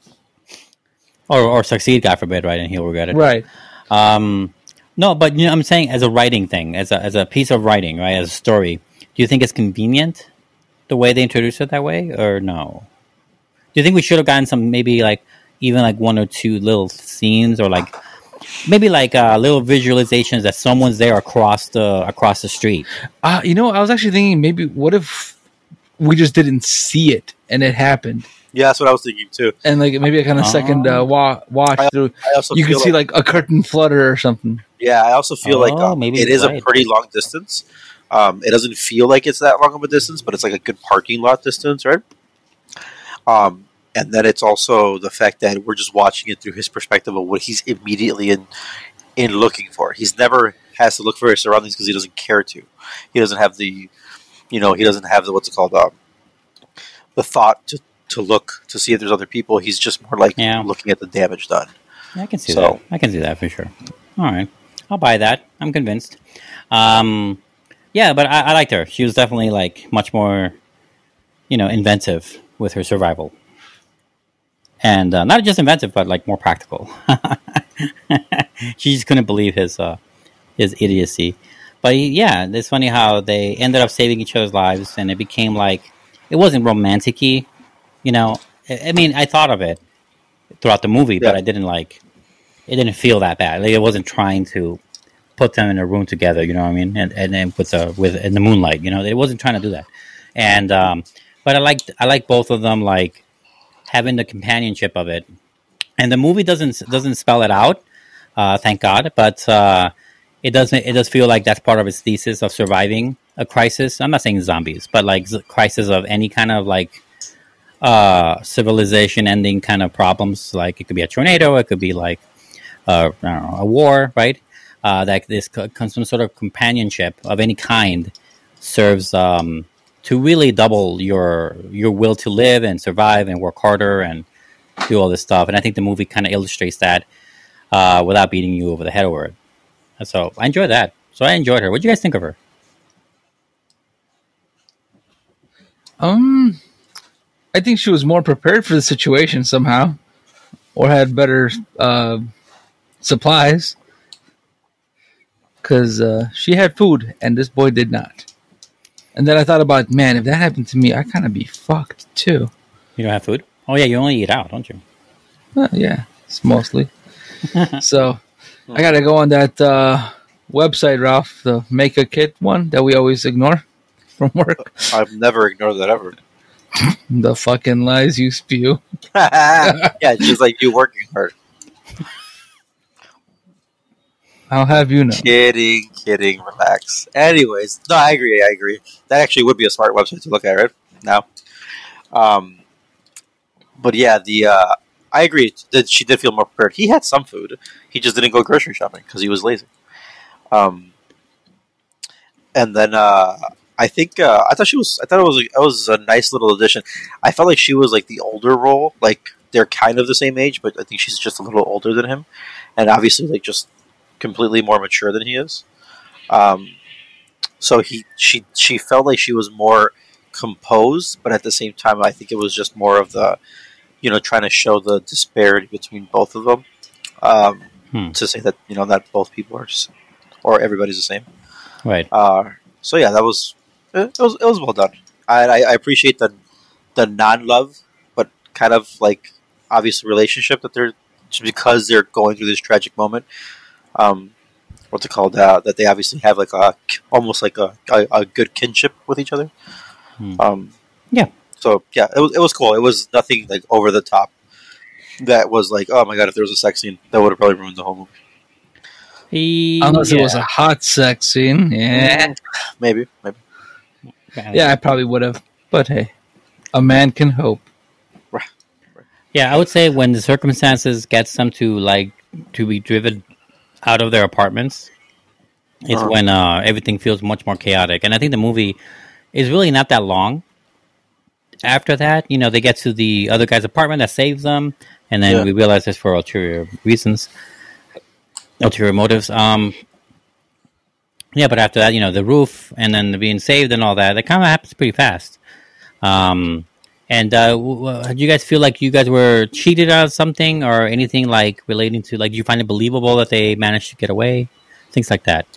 or succeed, God forbid, right? And he'll regret it, right?" No, but I'm saying as a writing thing, as a piece of writing, right? As a story, do you think it's convenient the way they introduce it that way, or no? Do you think we should have gotten some maybe even one or two little scenes, or maybe little visualizations that someone's there across the street? I was actually thinking maybe what if we just didn't see it and it happened? Yeah, that's what I was thinking too. And maybe a kind of second watch through. You can see a curtain flutter or something. Yeah, I also feel it is a pretty long distance. It doesn't feel like it's that long of a distance, but it's like a good parking lot distance, right? And then it's also the fact that we're just watching it through his perspective of what he's immediately in looking for. He's never has to look for his surroundings because he doesn't care to. He doesn't have the the thought to look to see if there's other people. He's just more looking at the damage done. Yeah, I can see that. I can see that for sure. All right, I'll buy that. I'm convinced. Yeah, but I liked her. She was definitely much more, inventive with her survival. And not just inventive, but more practical. She just couldn't believe his idiocy. But yeah, it's funny how they ended up saving each other's lives, and it became it wasn't romantic-y, I mean, I thought of it throughout the movie, but I didn't it didn't feel that bad. It wasn't trying to put them in a room together, you know what I mean? And then in the moonlight, it wasn't trying to do that. And but I like both of them having the companionship of it. And the movie doesn't spell it out, thank God, but it does feel like that's part of its thesis of surviving a crisis. I'm not saying zombies, but crisis of any kind of civilization ending kind of problems. It could be a tornado, it could be I don't know, a war, right? Some sort of companionship of any kind serves to really double your will to live and survive and work harder and do all this stuff. And I think the movie kind of illustrates that without beating you over the head over it. So I enjoyed that. So I enjoyed her. What did you guys think of her? I think she was more prepared for the situation somehow, or had better supplies, because she had food and this boy did not. And then I thought about, man, if that happened to me, I'd kind of be fucked too. You don't have food? Oh yeah, you only eat out, don't you? Yeah, it's mostly. So I got to go on that website, Ralph, the Make a Kit one that we always ignore from work. I've never ignored that ever. The fucking lies you spew. Yeah, just like you working hard. I'll have you know. Kidding, relax. Anyways, no, I agree. That actually would be a smart website to look at right now. But yeah, I agree that she did feel more prepared. He had some food. He just didn't go grocery shopping because he was lazy. And then I thought it was a nice little addition. I felt like she was like the older role. Like they're kind of the same age, but I think she's just a little older than him, and obviously like just completely more mature than he is. So she felt like she was more composed, but at the same time, I think it was just more of the, trying to show the disparity between both of them. To say that not both people are, or everybody's the same. Right. So yeah, it was well done. I appreciate the non-love, but kind of like obvious relationship that they're, just because they're going through this tragic moment. What's it called? That they obviously have like almost like a good kinship with each other. Yeah. So yeah, it was cool. It was nothing like over the top. That was like, oh my god, if there was a sex scene, that would have probably ruined the whole movie. Unless it was a hot sex scene, yeah, maybe. Yeah, I probably would have. But hey, a man can hope. Yeah, I would say when the circumstances gets them to be driven out of their apartments, is when everything feels much more chaotic. And I think the movie is really not that long. After that, they get to the other guy's apartment that saves them, and then we realize it's for ulterior reasons, ulterior motives. Yeah, but after that, the roof, and then being saved and all that, that kind of happens pretty fast. And do you guys feel like you guys were cheated out of something or anything like relating to, like, do you find it believable that they managed to get away? Things like that.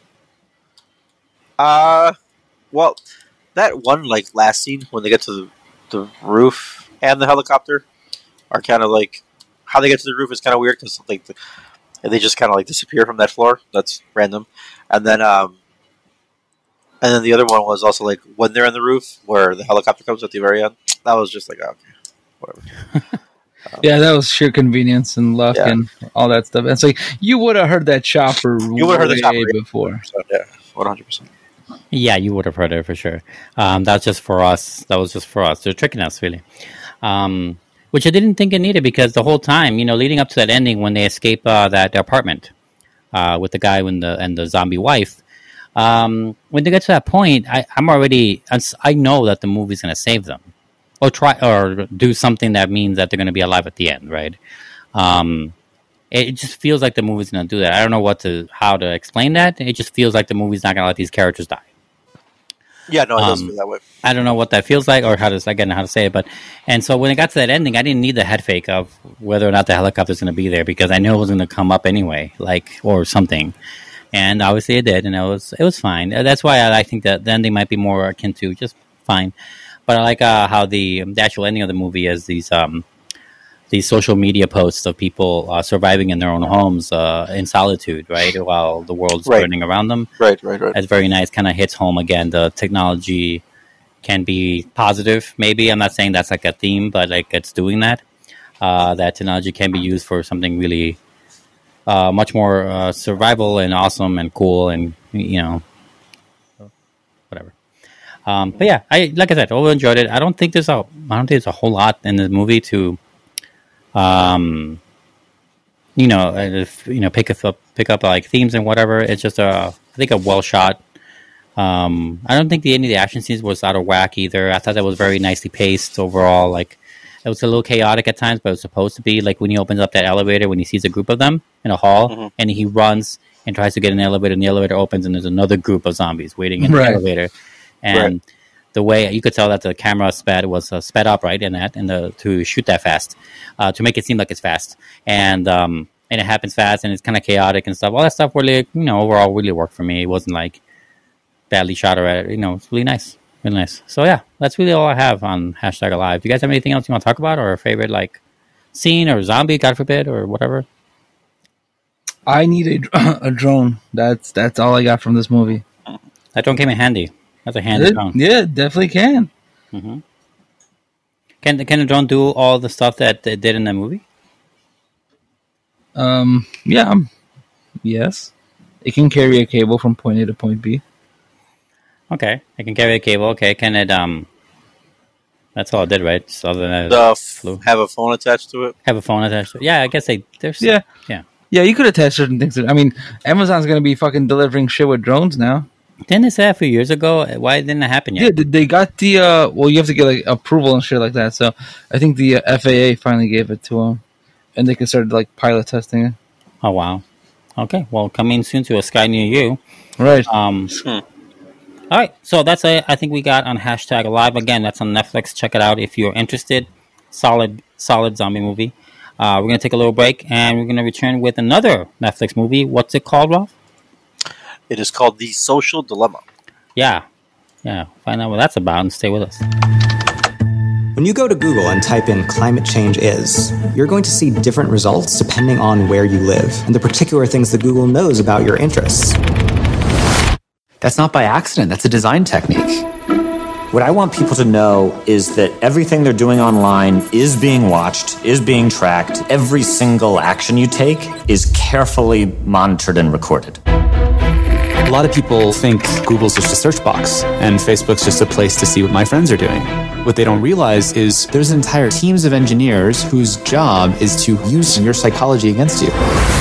Well, that one like last scene when they get to the roof and the helicopter are kind of like, how they get to the roof is kind of weird because like they just kind of like disappear from that floor. That's random. And then the other one was also like when they're on the roof where the helicopter comes at the very end. That was just like, okay, whatever. Yeah, that was sheer convenience and luck and all that stuff. And it's like you would have heard that chopper before. So, yeah, 100%. Yeah, you would have heard it for sure. That's just for us. That was just for us. They're tricking us, really. Which I didn't think it needed because the whole time, leading up to that ending when they escape that apartment with the guy and the zombie wife, when they get to that point, I know that the movie's going to save them or try or do something that means that they're going to be alive at the end, right? It just feels like the movie's going to do that. I don't know how to explain that. It just feels like the movie's not going to let these characters die. Yeah, no, it doesn't feel that way. I don't know what that feels like or how to say it, and so when it got to that ending, I didn't need the head fake of whether or not the helicopter's going to be there because I knew it was going to come up anyway, or something. And obviously it did, and it was fine. That's why I think that the ending might be more akin to just fine. But I like how the actual ending of the movie is these social media posts of people surviving in their own homes in solitude, right, while the world's burning around them. Right. That's very nice. Kind of hits home again. The technology can be positive, maybe. I'm not saying that's like a theme, but like it's doing that. That technology can be used for something really much more survival and awesome and cool and whatever. But yeah, like I said, I enjoyed it. I don't think there's a whole lot in the movie to pick up like themes and whatever. It's just I think a well shot. I don't think any of the action scenes was out of whack either. I thought that was very nicely paced overall. Like it was a little chaotic at times, but it was supposed to be. Like when he opens up that elevator, when he sees a group of them in a hall, and he runs and tries to get in the elevator, and the elevator opens, and there's another group of zombies waiting in the elevator. And the way you could tell that the camera sped up right in that, and to shoot that fast, to make it seem like it's fast, and it happens fast, and it's kind of chaotic and stuff. All that stuff really, overall, really worked for me. It wasn't like badly shot or it's really nice. Really nice. So yeah, that's really all I have on #Alive. Do you guys have anything else you want to talk about, or a favorite like scene or zombie, God forbid, or whatever? I need a drone. That's all I got from this movie. That drone came in handy. That's a handy drone. Yeah, definitely can. Mm-hmm. Can the drone do all the stuff that it did in the movie? Yeah. Yes. It can carry a cable from point A to point B. Okay, it can carry a cable. Okay, can it? That's all it did, right? So other than that, flew. Have a phone attached to it. Have a phone attached to it. Yeah, I guess there's. Yeah. Yeah. Yeah, you could attach certain things to it. I mean, Amazon's going to be fucking delivering shit with drones now. Didn't they say a few years ago? Why didn't it happen yet? Yeah, they got the well, you have to get like approval and shit like that. So I think the FAA finally gave it to them, and they can start like pilot testing it. Oh wow. Okay, well, coming soon to a sky near you. Right. All right, so that's I think we got on #Alive. Again, that's on Netflix. Check it out if you're interested. Solid zombie movie. We're going to take a little break, and we're going to return with another Netflix movie. What's it called, Ralph? It is called The Social Dilemma. Yeah. Find out what that's about and stay with us. When you go to Google and type in climate change is, you're going to see different results depending on where you live and the particular things that Google knows about your interests. That's not by accident. That's a design technique. What I want people to know is that everything they're doing online is being watched, is being tracked. Every single action you take is carefully monitored and recorded. A lot of people think Google's just a search box and Facebook's just a place to see what my friends are doing. What they don't realize is there's entire teams of engineers whose job is to use your psychology against you.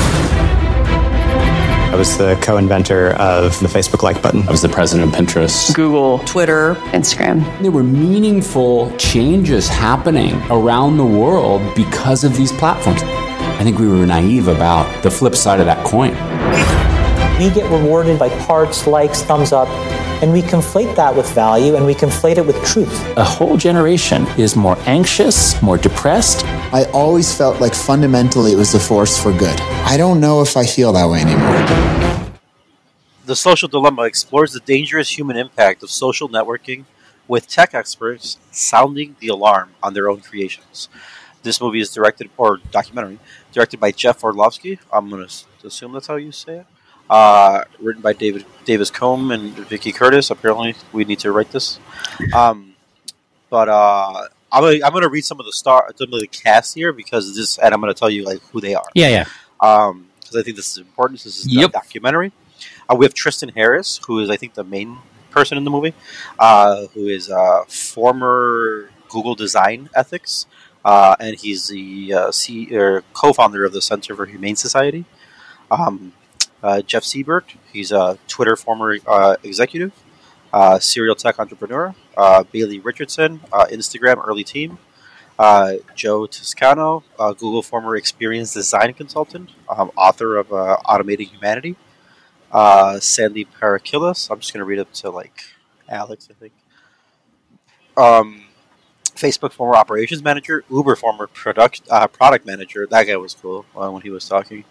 I was the co-inventor of the Facebook like button. I was the president of Pinterest, Google, Twitter, Instagram. There were meaningful changes happening around the world because of these platforms. I think we were naive about the flip side of that coin. We get rewarded by hearts, likes, thumbs up, and we conflate that with value and we conflate it with truth. A whole generation is more anxious, more depressed. I always felt like fundamentally it was a force for good. I don't know if I feel that way anymore. The Social Dilemma explores the dangerous human impact of social networking, with tech experts sounding the alarm on their own creations. This movie is directed by Jeff Orlovsky. I'm going to assume that's how you say it. Written by Davis Combe and Vicky Curtis. Apparently, we need to write this. I'm going to read some of the cast here because and I'm going to tell you like who they are. Yeah. Because I think this is important. This is a documentary. We have Tristan Harris, who is I think the main person in the movie, who is former Google Design Ethics, and he's the co-founder of the Center for Humane Society. Jeff Seibert, he's a Twitter former executive, serial tech entrepreneur. Bailey Richardson, Instagram early team. Joe Toscano, Google former experienced design consultant, author of Automating Humanity. Sandy Parakilis, I'm just going to read it to like Alex, I think. Facebook former operations manager, Uber former product manager. That guy was cool when he was talking.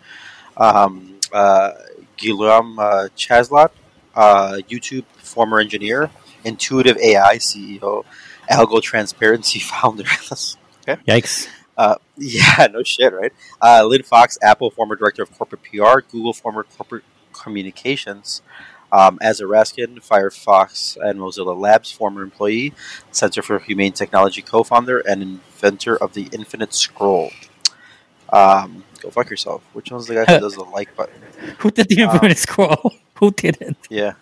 Guillaume Chaslat, YouTube former engineer, Intuitive AI CEO, Algo Transparency founder. Okay. Yikes. Yeah, no shit, right? Lynn Fox, Apple former director of corporate PR, Google former corporate communications, Azza Raskin, Firefox and Mozilla Labs former employee, Center for Humane Technology co-founder, and inventor of the Infinite Scroll. Go fuck yourself. Which one's the guy who does the like button? Who did the Infinite Scroll? Who did it? Yeah.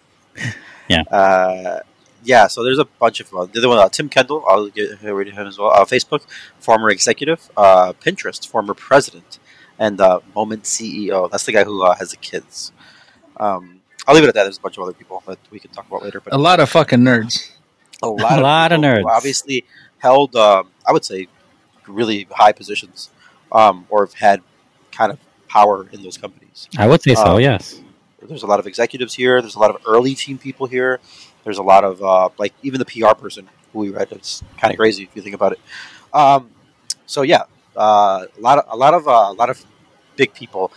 Yeah. So there's a bunch of them. The other one, Tim Kendall, I'll get rid of him as well. Facebook, former executive. Pinterest, former president. And Moment CEO. That's the guy who has the kids. I'll leave it at that. There's a bunch of other people that we can talk about later. But a lot of fucking nerds. A lot of nerds. Obviously held, I would say, really high positions. Or have had kind of power in those companies. I would say so, yes. There's a lot of executives here. There's a lot of early team people here. There's a lot of like even the PR person who we read. It's kind of crazy if you think about it. So yeah, a lot of big people.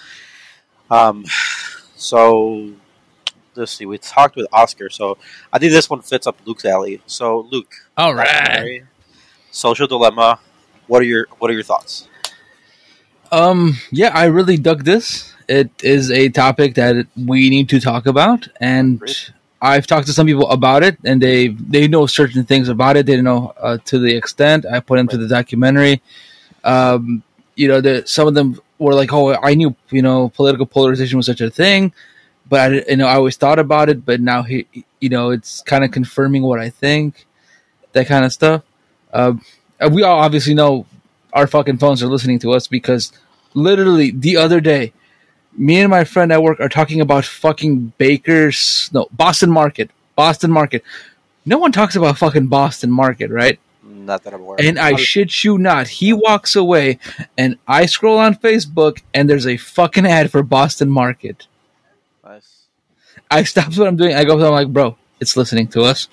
So let's see. We talked with Oscar, so I think this one fits up Luke's alley. So Luke, all right. Social Dilemma. What are your thoughts? Yeah, I really dug this. It is a topic that we need to talk about, and I've talked to some people about it, and they know certain things about it. They didn't know to the extent. I put them to the documentary. Some of them were like, "Oh, I knew political polarization was such a thing," but I always thought about it. But now it's kind of confirming what I think. That kind of stuff. We all obviously know our fucking phones are listening to us because literally the other day, me and my friend at work are talking about fucking Boston Market. Boston Market. No one talks about fucking Boston Market, right? Not that I'm aware. And I shit you not, he walks away, and I scroll on Facebook, and there's a fucking ad for Boston Market. Nice. I stopped what I'm doing. I go, I'm like, bro, it's listening to us.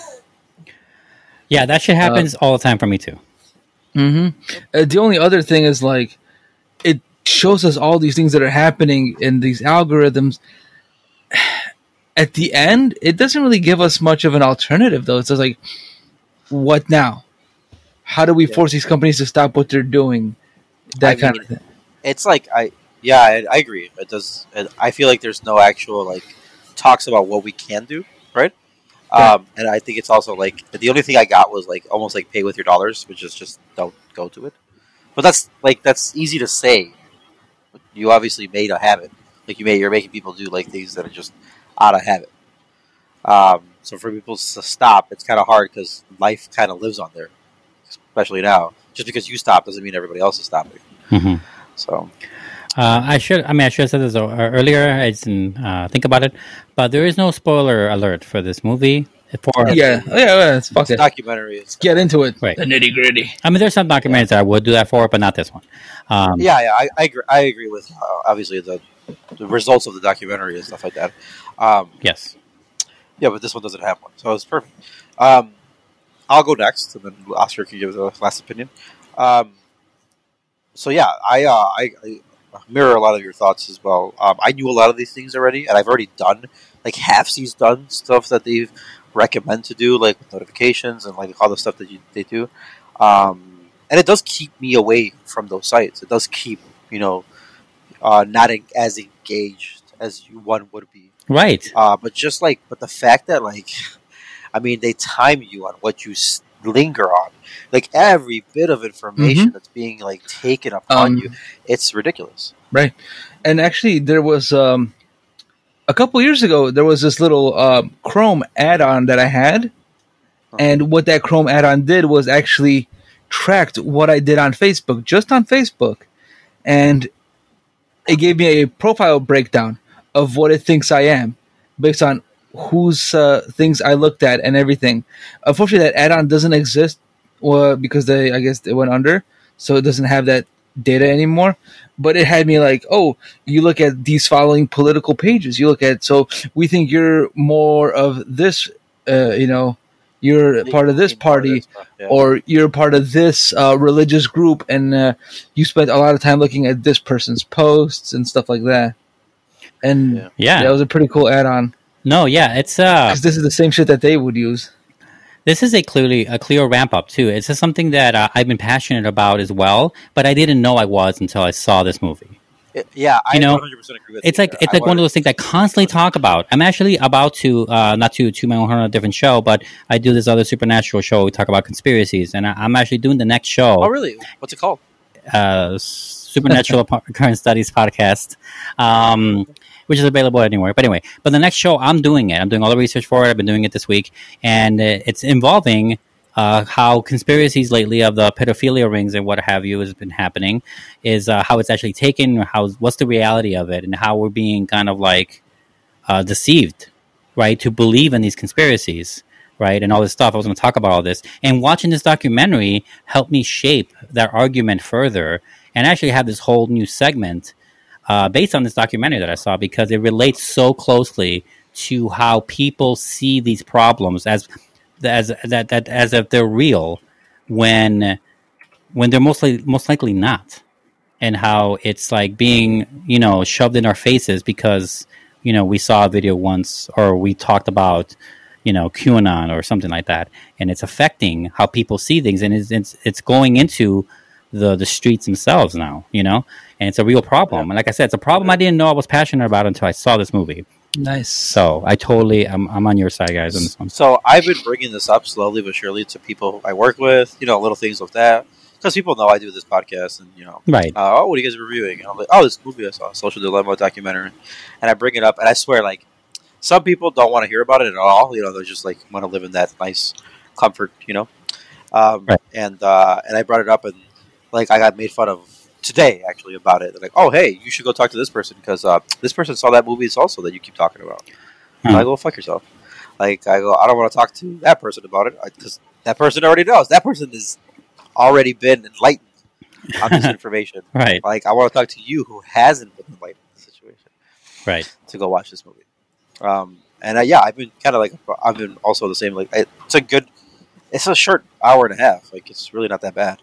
Yeah, that shit happens all the time for me too. Mm-hmm. The only other thing is like, it shows us all these things that are happening in these algorithms. At the end, it doesn't really give us much of an alternative, though. It's just like, what now? How do we force these companies to stop what they're doing? That kind of thing. It's like I agree. It does. I feel like there's no actual like talks about what we can do, right? And I think it's also like the only thing I got was like almost like pay with your dollars, which is just don't go to it. But that's easy to say. You obviously made a habit. Like you're making people do like things that are just out of habit. So for people to stop, it's kind of hard because life kind of lives on there, especially now. Just because you stop doesn't mean everybody else is stopping. Mm-hmm. So. I should have said this earlier. I didn't think about it, but there is no spoiler alert for this movie. It's a documentary. Let's get into it. Right. The nitty gritty. I mean, there's some documentaries that I would do that for, but not this one. I agree. I agree with obviously the results of the documentary and stuff like that. Yes. Yeah, but this one doesn't have one, so it's perfect. I'll go next, and then Oscar can give the last opinion. So yeah, I mirror a lot of your thoughts as well. I knew a lot of these things already, and I've already done like halfsies done stuff that they recommend to do, like with notifications and like all the stuff that they do. And it does keep me away from those sites. It does keep not as engaged as one would be. Right. But the fact that they time you on what you linger on. Like every bit of information that's being like taken upon you, it's ridiculous. Right. And actually, there was a couple years ago, there was this little Chrome add-on that I had, and what that Chrome add-on did was actually tracked what I did on Facebook, just on Facebook, and it gave me a profile breakdown of what it thinks I am based on whose things I looked at and everything. Unfortunately, that add-on doesn't exist because I guess they went under, so it doesn't have that data anymore. But it had me like, oh, you look at these following political pages. You look at, so we think you're more of this, you're part of this party, or you're part of this religious group, and you spent a lot of time looking at this person's posts and stuff like that. And that was a pretty cool add-on. No, yeah, it's because this is the same shit that they would use. This is a clear ramp up too. It's just something that I've been passionate about as well, but I didn't know I was until I saw this movie. I 100% agree with it's you. It's like one of those things I constantly talk about. I'm actually about to not to my own on a different show, but I do this other supernatural show. We talk about conspiracies, and I'm actually doing the next show. Oh, really? What's it called? Supernatural Current Studies Podcast. Which is available anywhere. But anyway, the next show, I'm doing it. I'm doing all the research for it. I've been doing it this week. And it's involving how conspiracies lately of the pedophilia rings and what have you has been happening, is how it's actually taken, what's the reality of it, and how we're being kind of like deceived, right, to believe in these conspiracies, right, and all this stuff. I was going to talk about all this. And watching this documentary helped me shape that argument further and actually have this whole new segment based on this documentary that I saw, because it relates so closely to how people see these problems as if they're real when they're most likely not, and how it's like being shoved in our faces because we saw a video once or we talked about QAnon or something like that, and it's affecting how people see things, and it's going into the streets themselves now, and it's a real problem. And like I said, it's a problem I didn't know I was passionate about until I saw this movie. Nice. So I'm on your side, guys, on this one. So I've been bringing this up slowly but surely to people I work with, little things like that. Because people know I do this podcast and, Right. Oh, what are you guys reviewing? And I'm like, oh, this movie I saw, Social Dilemma documentary. And I bring it up, and I swear, like, some people don't want to hear about it at all. They just, like, want to live in that nice comfort, Right. And I brought it up, and, like, I got made fun of today, actually, about it. They're like, oh, hey, you should go talk to this person because this person saw that movie also that you keep talking about. And I go, fuck yourself. Like, I don't want to talk to that person about it because that person already knows. That person has already been enlightened on this information. Right. Like, I want to talk to you who hasn't been enlightened in the situation. Right. To go watch this movie. I've been kind of like, I've been also the same. Like, it's a short hour and a half. Like, it's really not that bad.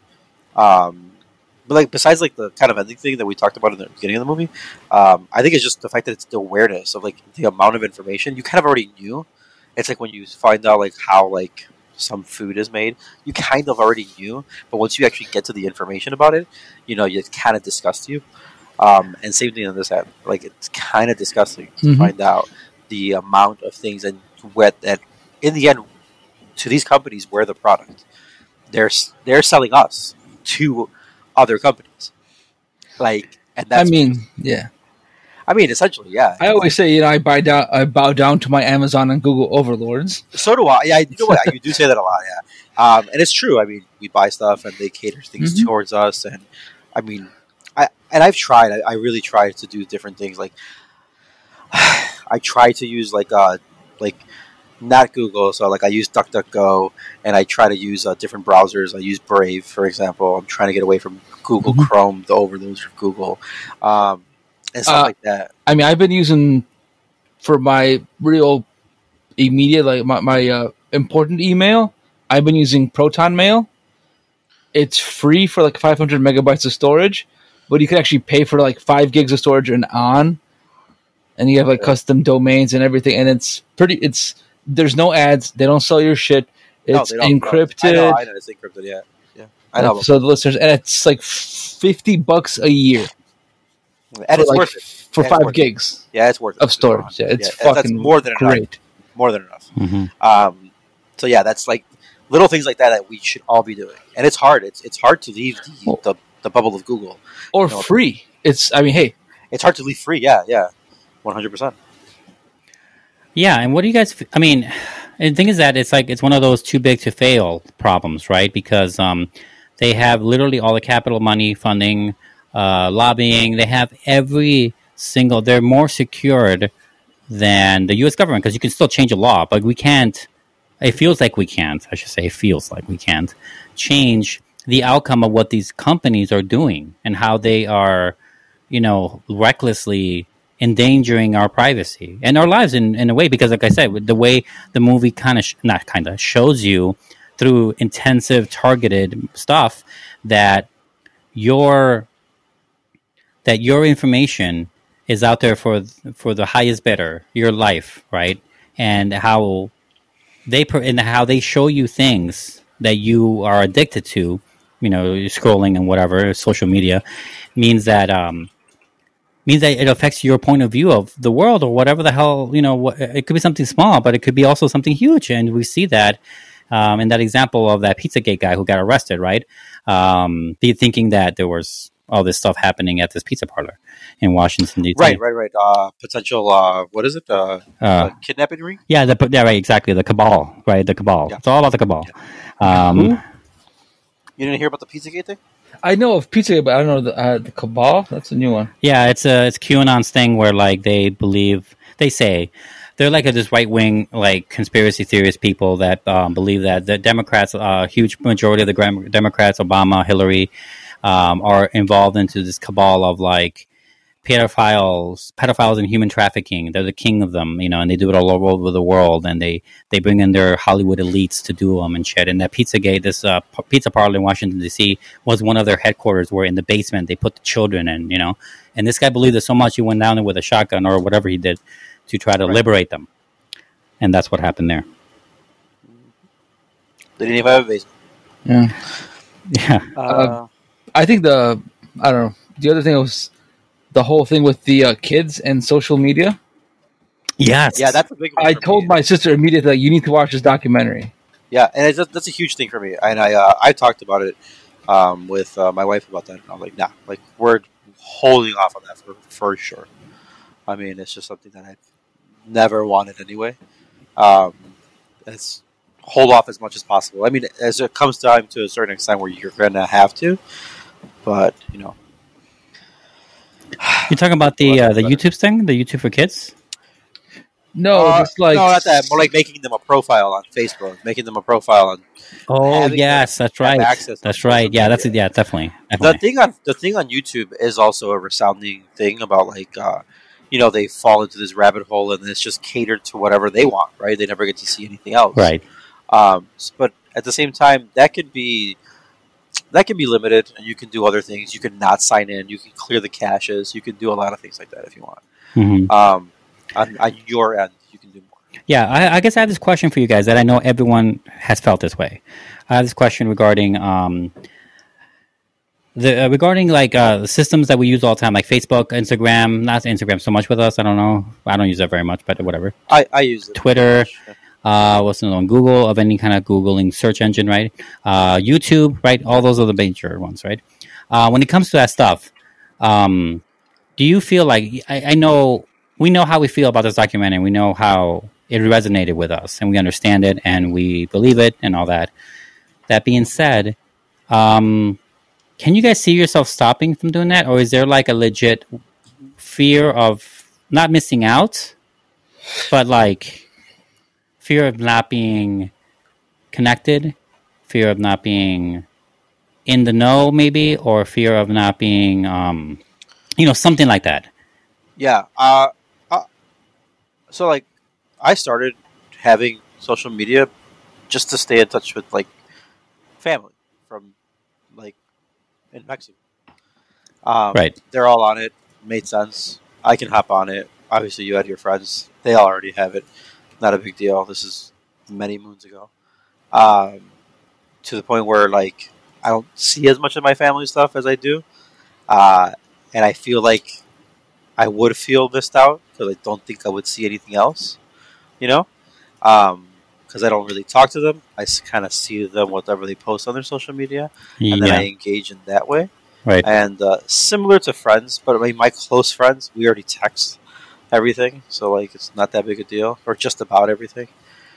But like, besides like the kind of ending thing that we talked about in the beginning of the movie, I think it's just the fact that it's the awareness of like the amount of information you kind of already knew. It's like when you find out like how like some food is made, you kind of already knew, but once you actually get to the information about it, it kind of disgusts you. And same thing on this end. Like, it's kind of disgusting to find out the amount of things and that in the end, to these companies, we're the product. They're selling us to other companies. Like, and that's yeah. Essentially, yeah. I always say, I bow down to my Amazon and Google overlords. So do I. Yeah, you know what? You do say that a lot. Yeah, and it's true. I mean, we buy stuff and they cater things towards us, and I've tried. I really tried to do different things. Like, I try to use like not Google, so like I use DuckDuckGo, and I try to use different browsers. I use Brave, for example. I'm trying to get away from Google Chrome, the overloads of Google, and stuff like that. I've been using for my real immediate, like my important email. I've been using Proton Mail. It's free for like 500 megabytes of storage, but you can actually pay for like 5 gigs of storage and you have like custom domains and everything, and it's there's no ads. They don't sell your shit. It's encrypted. I know it's encrypted. Yeah. I know. So the listeners, and it's like $50 a year, and it's worth it for 5 gigs. Yeah, it's worth it of storage. Yeah, it's fucking that's more than great. Enough. More than enough. So yeah, that's like little things like that we should all be doing, and it's hard. It's hard to leave the bubble of Google or free. It's it's hard to leave free. Yeah, 100%. Yeah, and what do you guys? And the thing is that it's one of those too big to fail problems, right? Because they have literally all the capital money, funding, lobbying. They have every single. They're more secured than the U.S. government because you can still change a law, but we can't. It feels like we can't. I should say, it feels like we can't change the outcome of what these companies are doing and how they are, recklessly endangering our privacy and our lives in a way, because like I said, the way the movie shows you through intensive targeted stuff that your information is out there for the highest bidder, your life, right? And how they show you things that you are addicted to, scrolling and whatever, social media, means that it affects your point of view of the world or whatever the hell, it could be something small, but it could be also something huge. And we see that in that example of that Pizzagate guy who got arrested, right? Thinking that there was all this stuff happening at this pizza parlor in Washington, D.C. Right. Potential, what is it? Kidnapping ring? Yeah, right, exactly. The cabal, right? The cabal. Yeah. It's all about the cabal. You didn't hear about the Pizzagate thing? I know of Pizzagate, but I don't know the cabal. That's a new one. Yeah, it's QAnon's thing where like they say they're like this right wing like conspiracy theorist people that believe that the Democrats, a huge majority of the Democrats, Obama, Hillary, are involved into this cabal of like pedophiles and human trafficking. They're the king of them, and they do it all over the world, and they bring in their Hollywood elites to do them and shit. And that Pizzagate, this pizza parlor in Washington, D.C., was one of their headquarters where in the basement they put the children in, and this guy believed it so much he went down there with a shotgun or whatever he did to try to liberate them. And that's what happened there. They didn't even have a basement. Yeah. I think the other thing was the whole thing with the kids and social media. Yes. Yeah, that's a big one. I told my sister immediately, like, you need to watch this documentary. Yeah, and that's a huge thing for me. And I talked about it with my wife about that, and I'm like, nah, like we're holding off on that for sure. I mean, it's just something that I never wanted anyway. Let's hold off as much as possible. I mean, as it comes time to a certain extent where you're going to have to, but you know. You're talking about the YouTube thing, the YouTube for Kids? No, just like no, not that. More like making them a profile on Facebook, making them a profile on. Oh yes, that's right. That's right. Yeah, definitely. The thing on YouTube is also a resounding thing about like, they fall into this rabbit hole and it's just catered to whatever they want, right? They never get to see anything else, right? But at the same time, that can be limited, and you can do other things. You can not sign in. You can clear the caches. You can do a lot of things like that if you want. Mm-hmm. On your end, you can do more. Yeah, I guess I have this question for you guys that I know everyone has felt this way. I have this question regarding the systems that we use all the time, like Facebook, Instagram. Not Instagram so much with us. I don't know. I don't use that very much, but whatever. I use it. Twitter. What's another one? Google, of any kind of Googling search engine, right? YouTube, right? All those are the major ones, right? When it comes to that stuff, do you feel like I know we know how we feel about this documentary. We know how it resonated with us, and we understand it, and we believe it, and all that. That being said, can you guys see yourself stopping from doing that, or is there like a legit fear of not missing out, but like fear of not being connected, fear of not being in the know, maybe, or fear of not being, something like that? Yeah. So like, I started having social media just to stay in touch with like family from like in Mexico. Right. They're all on it. Made sense. I can hop on it. Obviously, you had your friends. They already have it. Not a big deal. This is many moons ago. To the point where like I don't see as much of my family stuff as I do, and I feel like I would feel missed out because I don't think I would see anything else. Because I don't really talk to them. I kind of see them whatever they post on their social media, and then I engage in that way. Right. And similar to friends, but I mean, my close friends, we already text everything, so like it's not that big a deal, or just about everything.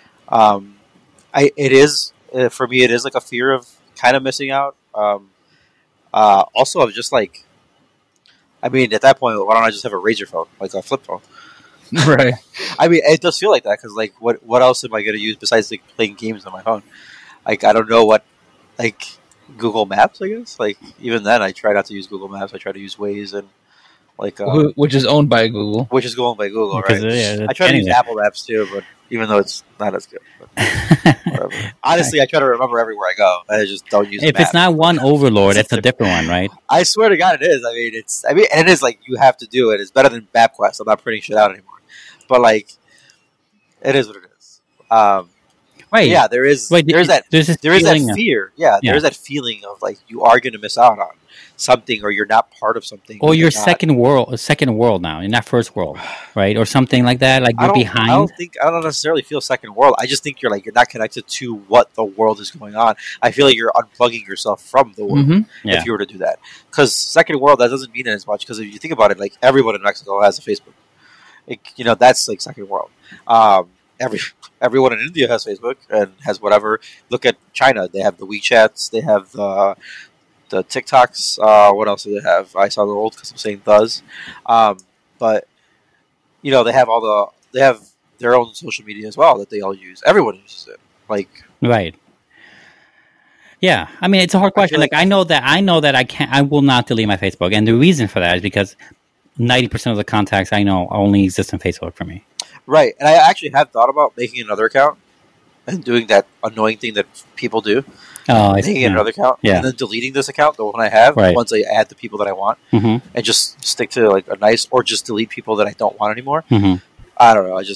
It is for me. It is like a fear of kind of missing out. Also, of just like, I mean, at that point, why don't I just have a Razr phone, like a flip phone? Right. I mean, it does feel like that because, like, what else am I going to use besides like playing games on my phone? Like, I don't know what, like Google Maps, I guess. Like, even then, I try not to use Google Maps. I try to use Waze and like, which is owned by Google. Which is owned by Google, right? Yeah, I try to use Apple Maps too, but even though it's not as good. But honestly, I try to remember everywhere I go. I just don't use. If it's not one overlord, it's a different one, right? I swear to God, it is. I mean, and it is like you have to do it. It's better than MapQuest. I'm not printing shit out anymore. But like, it is what it is. Right. Yeah, there is that fear. Yeah, there is that feeling of like you are going to miss out on something, or you're not part of something, or you're second world now, you're not first world, right? Or something like that. Like you're behind. I don't necessarily feel second world. I just think you're not connected to what the world is going on. I feel like you're unplugging yourself from the world if you were to do that. Because second world, that doesn't mean as much. Because if you think about it, like everyone in Mexico has a Facebook. That's like second world. Everyone in India has Facebook and has whatever. Look at China; they have the WeChats, they have the TikToks. What else do they have? I saw the old because I'm saying does, but they have their own social media as well that they all use. Everyone uses it, like right. Yeah, I mean it's a hard question. I know that I will not delete my Facebook, and the reason for that is because 90% of the contacts I know only exist on Facebook for me. Right, and I actually have thought about making another account and doing that annoying thing that people do. Making another account, and then deleting this account, the one I have, once I add the people that I want, and just stick to like a nice, or just delete people that I don't want anymore. I don't know.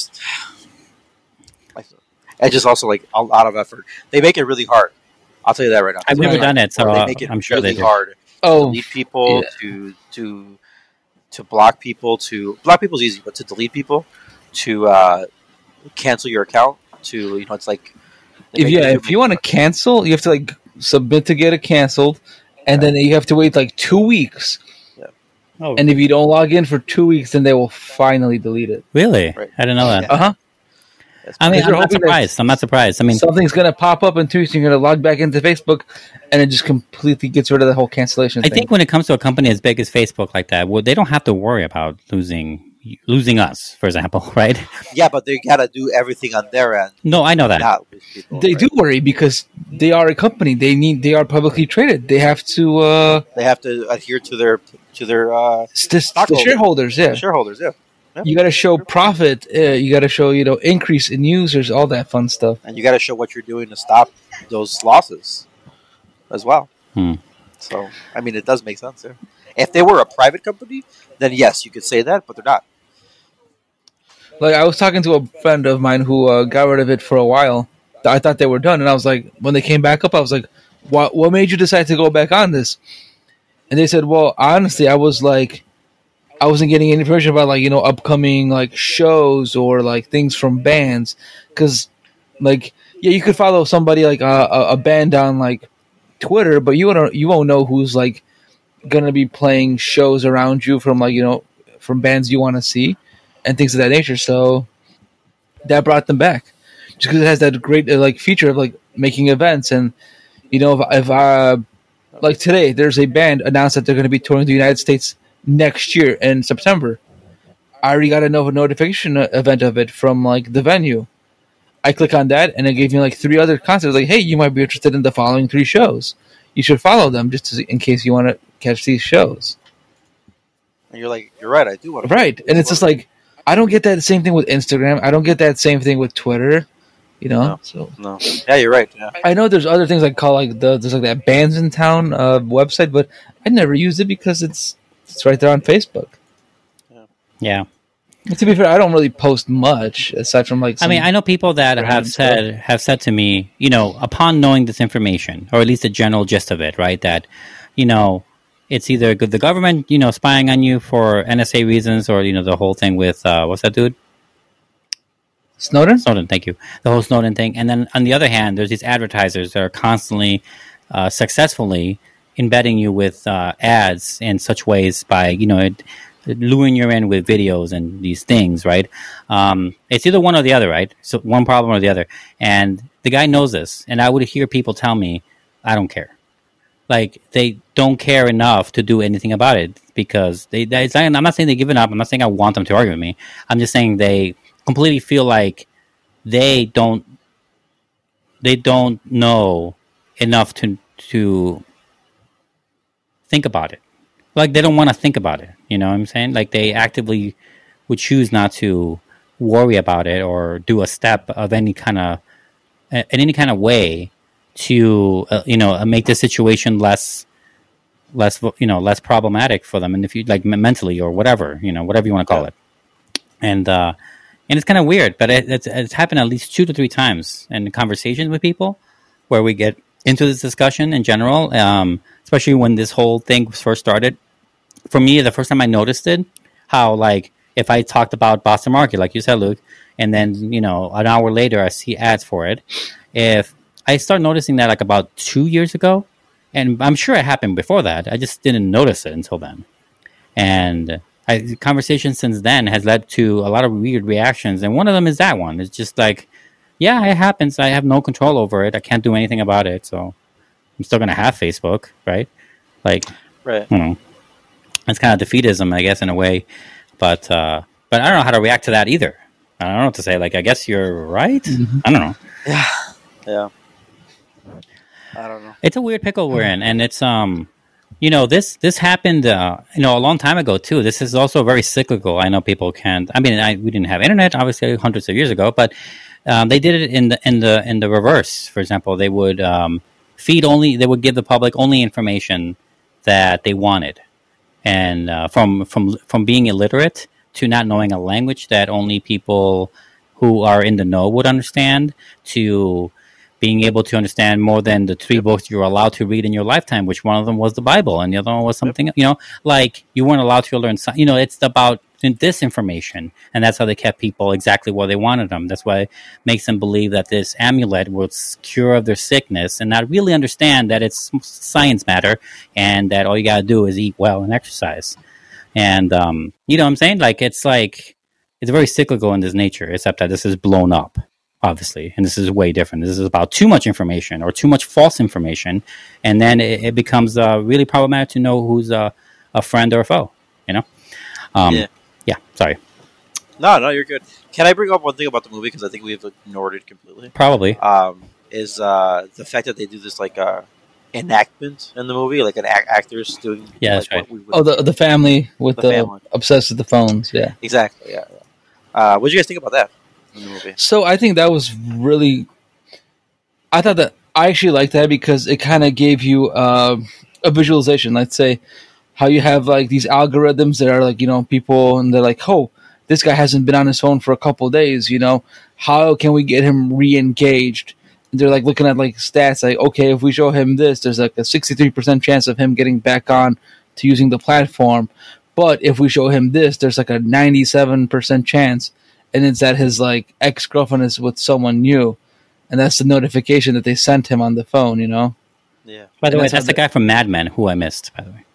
I just also like a lot of effort. They make it really hard. I'll tell you that right now. I've never done it, so they make it I'm sure really they do. hard. To delete people, to block people, to block people is easy, but to delete people, to cancel your account. It's like if you want to cancel, you have to like submit to get it canceled, and then you have to wait like 2 weeks. Yeah. Oh. And if you don't log in for 2 weeks, then they will finally delete it. Really? Right. I didn't know that. Uh-huh. I mean, I'm not surprised. I mean, something's going to pop up in 2 weeks, and you're going to log back into Facebook, and it just completely gets rid of the whole cancellation thing. I think when it comes to a company as big as Facebook like that, well, they don't have to worry about losing us, for example, right? Yeah, but they got to do everything on their end. No, I know that. They do worry because they are a company. They are publicly traded. They have to adhere to their the shareholders. Yeah, the shareholders. Yeah. Yep. You got to show profit. You got to show increase in users, all that fun stuff, and you got to show what you're doing to stop those losses as well. So, I mean, it does make sense. Yeah. If they were a private company, then yes, you could say that, but they're not. Like, I was talking to a friend of mine who got rid of it for a while. I thought they were done, and I was like, when they came back up, I was like, "What made you decide to go back on this?" And they said, "Well, honestly, I wasn't getting any information about upcoming shows or things from bands, because you could follow somebody like a band on Twitter, but you won't know who's gonna be playing shows around you from from bands you want to see and things of that nature." So that brought them back, just because it has that great feature of making events. And if today there's a band announced that they're going to be touring the United States next year in September, I already got a notification event of it from the venue. I click on that, and it gave me 3 other concerts. Hey, you might be interested in the following 3 shows. You should follow them in case you want to catch these shows. And you're right, I do want to. Right, and it's just I don't get that same thing with Instagram. I don't get that same thing with Twitter. No. So no. Yeah, you're right. Yeah. I know there's other things there's that Bands in Town website, but I never used it because it's right there on Facebook. Yeah. To be fair, I don't really post much aside from I mean, I know people that have said to me, upon knowing this information, or at least the general gist of it, right? That, it's either the government, spying on you for NSA reasons, or the whole thing with what's that dude? Snowden, thank you. The whole Snowden thing. And then on the other hand, there's these advertisers that are constantly, successfully embedding you with ads in such ways by, luring you in with videos and these things, right? It's either one or the other, right? So one problem or the other. And the guy knows this. And I would hear people tell me, I don't care. They don't care enough to do anything about it because I'm not saying they've given up. I'm not saying I want them to argue with me. I'm just saying they completely feel like they don't know enough to think about it. They don't want to think about it. You know what I'm saying? They actively would choose not to worry about it or do a step of any kind of way to make the situation less problematic for them, and if you mentally or whatever you want to call it. And it's kind of weird, but it's happened at least 2 to 3 times in conversations with people where we get into this discussion in general, especially when this whole thing first started. For me, the first time I noticed it, how if I talked about Boston Market, like you said, Luke, and then an hour later I see ads for it. If I start noticing that about 2 years ago, and I'm sure it happened before that, I just didn't notice it until then. And conversation since then has led to a lot of weird reactions, and one of them is that one. It's just yeah, it happens. I have no control over it. I can't do anything about it, so I'm still gonna have Facebook, right? Right. It's kind of defeatism, I guess, in a way. But I don't know how to react to that either. I don't know what to say. I guess you're right. Mm-hmm. I don't know. Yeah. I don't know. It's a weird pickle we're in, and it's this happened a long time ago too. This is also very cyclical. I know people can't. I mean, we didn't have internet obviously hundreds of years ago, but they did it in the reverse. For example, they would they would give the public only information that they wanted, and from being illiterate to not knowing a language that only people who are in the know would understand, to being able to understand more than the 3 books you were allowed to read in your lifetime, which one of them was the Bible and the other one was something, like you weren't allowed to learn, it's about disinformation, and that's how they kept people exactly where they wanted them. That's why it makes them believe that this amulet will cure their sickness and not really understand that it's science matter and that all you got to do is eat well and exercise. And, you know what I'm saying? It's very cyclical in this nature, except that this is blown up, obviously. And this is way different. This is about too much information or too much false information. And then it becomes really problematic to know who's a friend or a foe, Yeah, sorry. No, you're good. Can I bring up one thing about the movie? Because I think we've ignored it completely. Probably. Is the fact that they do this, enactment in the movie, like actors doing. Yeah, that's right. The family with the family. Obsessed with the phones. Yeah, exactly. Yeah. What did you guys think about that in the movie? So I think that was really. I thought that I actually liked that because it kind of gave you a visualization. Let's say how you have these algorithms that are people, and they're like, oh, this guy hasn't been on his phone for a couple of days. How can we get him re-engaged? They're looking at stats okay, if we show him this, there's a 63% chance of him getting back on to using the platform. But if we show him this, there's a 97% chance, and it's that his ex-girlfriend is with someone new, and that's the notification that they sent him on the phone. Yeah. By the way, that's the guy from Mad Men who I missed. By the way,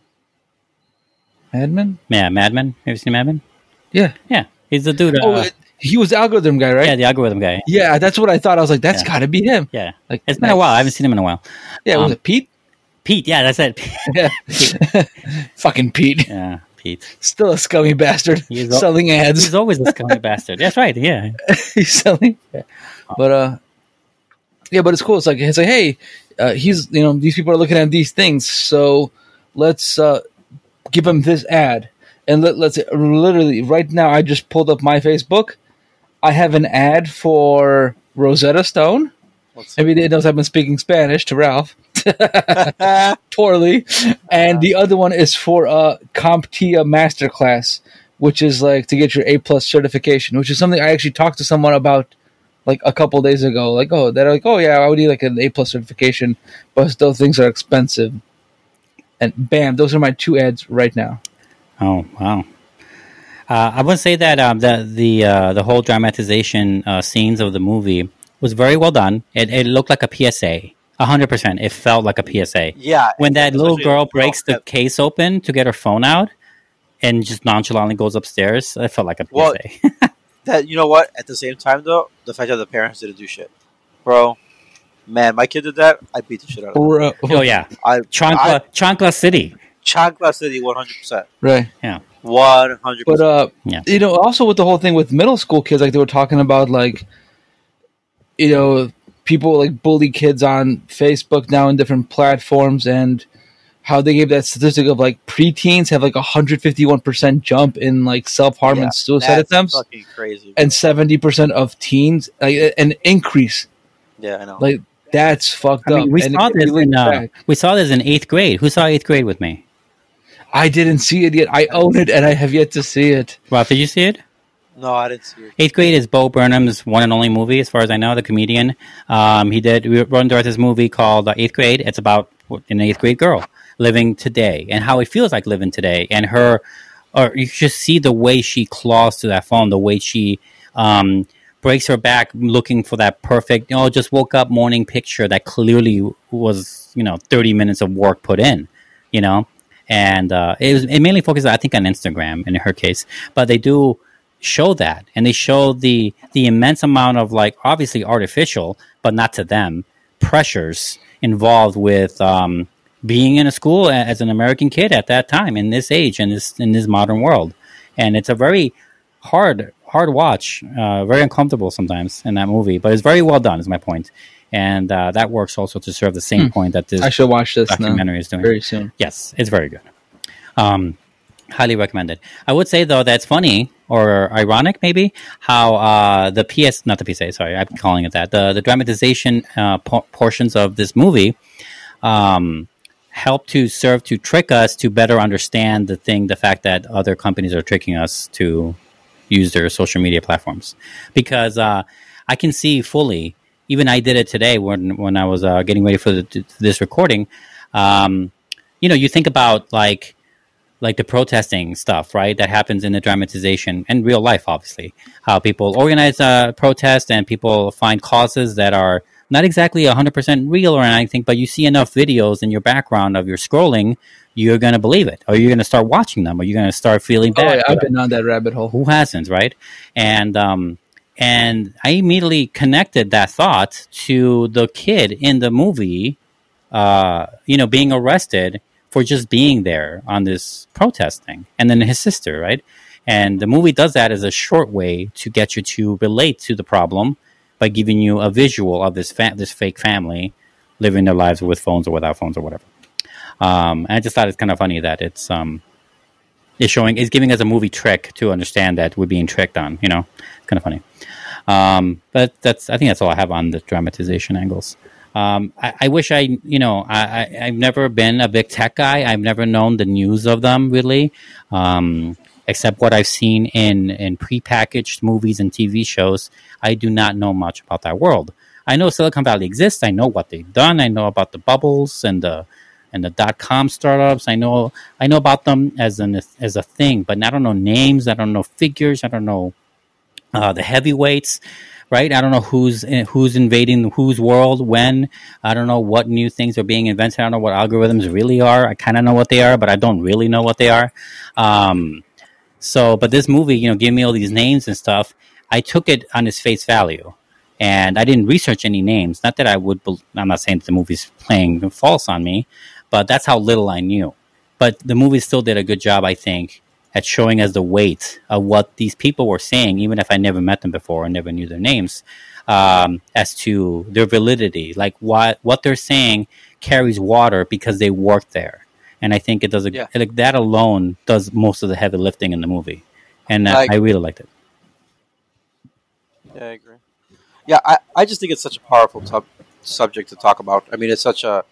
Mad Men. Yeah, Mad Men. Have you seen Mad Men? Yeah. He's the dude. He was the algorithm guy, right? Yeah, the algorithm guy. Yeah, that's what I thought. I was like, that's got to be him. Yeah. It's been a while. I haven't seen him in a while. Yeah, was it Pete? Pete, yeah, that's it. Yeah. Fucking Pete. Yeah, Pete. Still a scummy bastard. Selling ads. He's always a scummy bastard. That's right, yeah. He's selling. But, but it's cool. It's hey, he's, these people are looking at these things, so let's give him this ad. And let's literally, right now, I just pulled up my Facebook. I have an ad for Rosetta Stone. Every day knows I've been speaking Spanish to Ralph. Poorly. And the other one is for CompTIA Masterclass, which is to get your A+ certification, which is something I actually talked to someone about a couple days ago. Oh yeah, I would need an A+ certification, but those things are expensive. And bam, those are my 2 ads right now. Oh, wow. I would say that the whole dramatization scenes of the movie was very well done. It looked like a PSA. 100%. It felt like a PSA. Yeah. When that little girl breaks the case open to get her phone out and just nonchalantly goes upstairs, it felt like a PSA. Well, that, you know what? At the same time, though, the fact that the parents didn't do shit. Bro, man, my kid did that. I beat the shit out of him. Oh, yeah. Chancla City. Chancla City, 100%. Right. Yeah. 100%. But, also with the whole thing with middle school kids, they were talking about, people bully kids on Facebook now in different platforms, and how they gave that statistic of preteens have 151% jump in self-harm and suicide attempts. Fucking crazy. And 70% of teens, an increase. Yeah, I know. That's fucked up. We saw this in 8th grade. Who saw 8th grade with me? I didn't see it yet. I own it, and I have yet to see it. Ralph, did you see it? No, I didn't see it. 8th grade is Bo Burnham's one and only movie, as far as I know, the comedian. We wrote and directed this movie called 8th Grade. It's about an 8th grade girl living today and how it feels like living today. And you just see the way she claws to that phone, the way she breaks her back looking for that perfect, just woke up morning picture that clearly was, 30 minutes of work put in, And it mainly focuses, I think, on Instagram in her case. But they do show that, and they show the immense amount of obviously artificial, but not to them, pressures involved with being in a school as an American kid at that time, in this age, in this modern world. And it's a very hard watch, very uncomfortable sometimes in that movie, but it's very well done, is my point. And that works also to serve the same point that this I should watch this documentary is doing very soon. Yes, it's very good. Highly recommended. I would say, though, that's funny or ironic, maybe, how I'm calling it that. The dramatization portions of this movie help to serve to trick us to better understand the fact that other companies are tricking us to use their social media platforms. Because I can see fully even I did it today when I was getting ready for this recording. You think about like the protesting stuff, right? That happens in the dramatization and real life, obviously. How people organize protest and people find causes that are not exactly 100% real or anything, but you see enough videos in your background of your scrolling, you're going to believe it, or you're going to start watching them, or you're going to start feeling bad. I've been on that rabbit hole. Who hasn't, right? And I immediately connected that thought to the kid in the movie, being arrested for just being there on this protest thing, and then his sister, right? And the movie does that as a short way to get you to relate to the problem by giving you a visual of this fake family living their lives with phones or without phones or whatever. And I just thought it's kind of funny that it's giving us a movie trick to understand that we're being tricked on. It's kind of funny. But I think that's all I have on the dramatization angles. I wish I've never been a big tech guy. I've never known the news of them really, except what I've seen in prepackaged movies and TV shows. I do not know much about that world. I know Silicon Valley exists. I know what they've done. I know about the bubbles and the .com startups. I know about them as a thing, but I don't know names. I don't know figures. I don't know the heavyweights. Right? I don't know who's invading whose world when. I don't know what new things are being invented. I don't know what algorithms really are. I kind of know what they are, but I don't really know what they are. But this movie, gave me all these names and stuff. I took it on its face value, and I didn't research any names. Not that I'm not saying that the movie's playing false on me, but that's how little I knew. But the movie still did a good job, I think, at showing us the weight of what these people were saying, even if I never met them before and never knew their names, as to their validity. Like what they're saying carries water because they worked there. And I think it does like that alone does most of the heavy lifting in the movie. And I really liked it. Yeah, I agree. Yeah, I just think it's such a powerful subject to talk about. I mean, it's such a...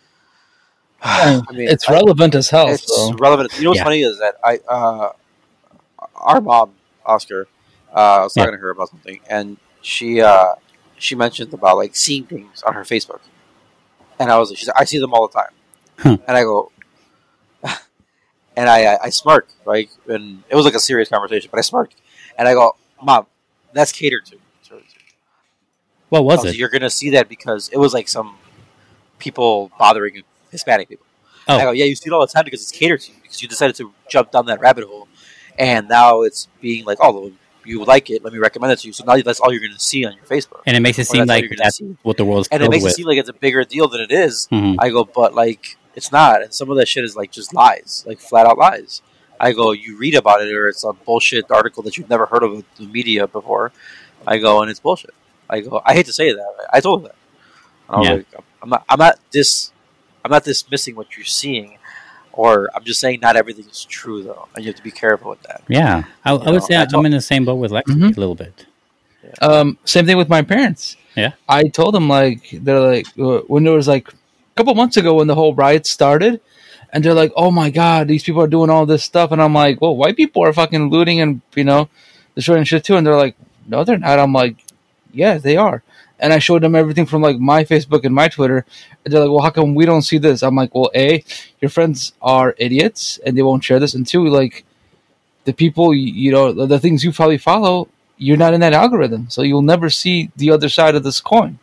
it's relevant as hell. It's relevant. You know what's funny is that our mom, Oscar, I was talking to her about something, and she mentioned about like seeing things on her Facebook, and I was like, she's like, I see them all the time, and I go, and I smirk, right, and it was like a serious conversation, but I smirked, and I go, Mom, that's catered to. What was it? You're gonna see that because it was like some people bothering Hispanic people. Oh. I go, yeah, you see it all the time because it's catered to you, because you decided to jump down that rabbit hole, and now it's being like, oh, you like it, let me recommend it to you. So now that's all you're going to see on your Facebook. And it makes it seem like that's what the world's and it makes it seem like it's a bigger deal than it is. Mm-hmm. I go, but like, it's not. And some of that shit is like just lies, like flat out lies. I go, you read about it, or it's a bullshit article that you've never heard of in the media before. I go, and it's bullshit. I go, I hate to say that. I told her that. And I was like, I'm not dismissing what you're seeing, or I'm just saying not everything is true, though, and you have to be careful with that. Yeah, I would say I'm in the same boat with Lexi a little bit. Yeah. Same thing with my parents. Yeah, I told them they're like when there was like a couple months ago when the whole riot started, and they're like, "Oh my god, these people are doing all this stuff," and I'm like, "Well, white people are fucking looting and destroying shit too," and they're like, "No, they're not." I'm like, "Yeah, they are." And I showed them everything from like my Facebook and my Twitter. And they're like, well, how come we don't see this? I'm like, well, A, your friends are idiots and they won't share this. And two, like the people, the things you probably follow, you're not in that algorithm. So you'll never see the other side of this coin.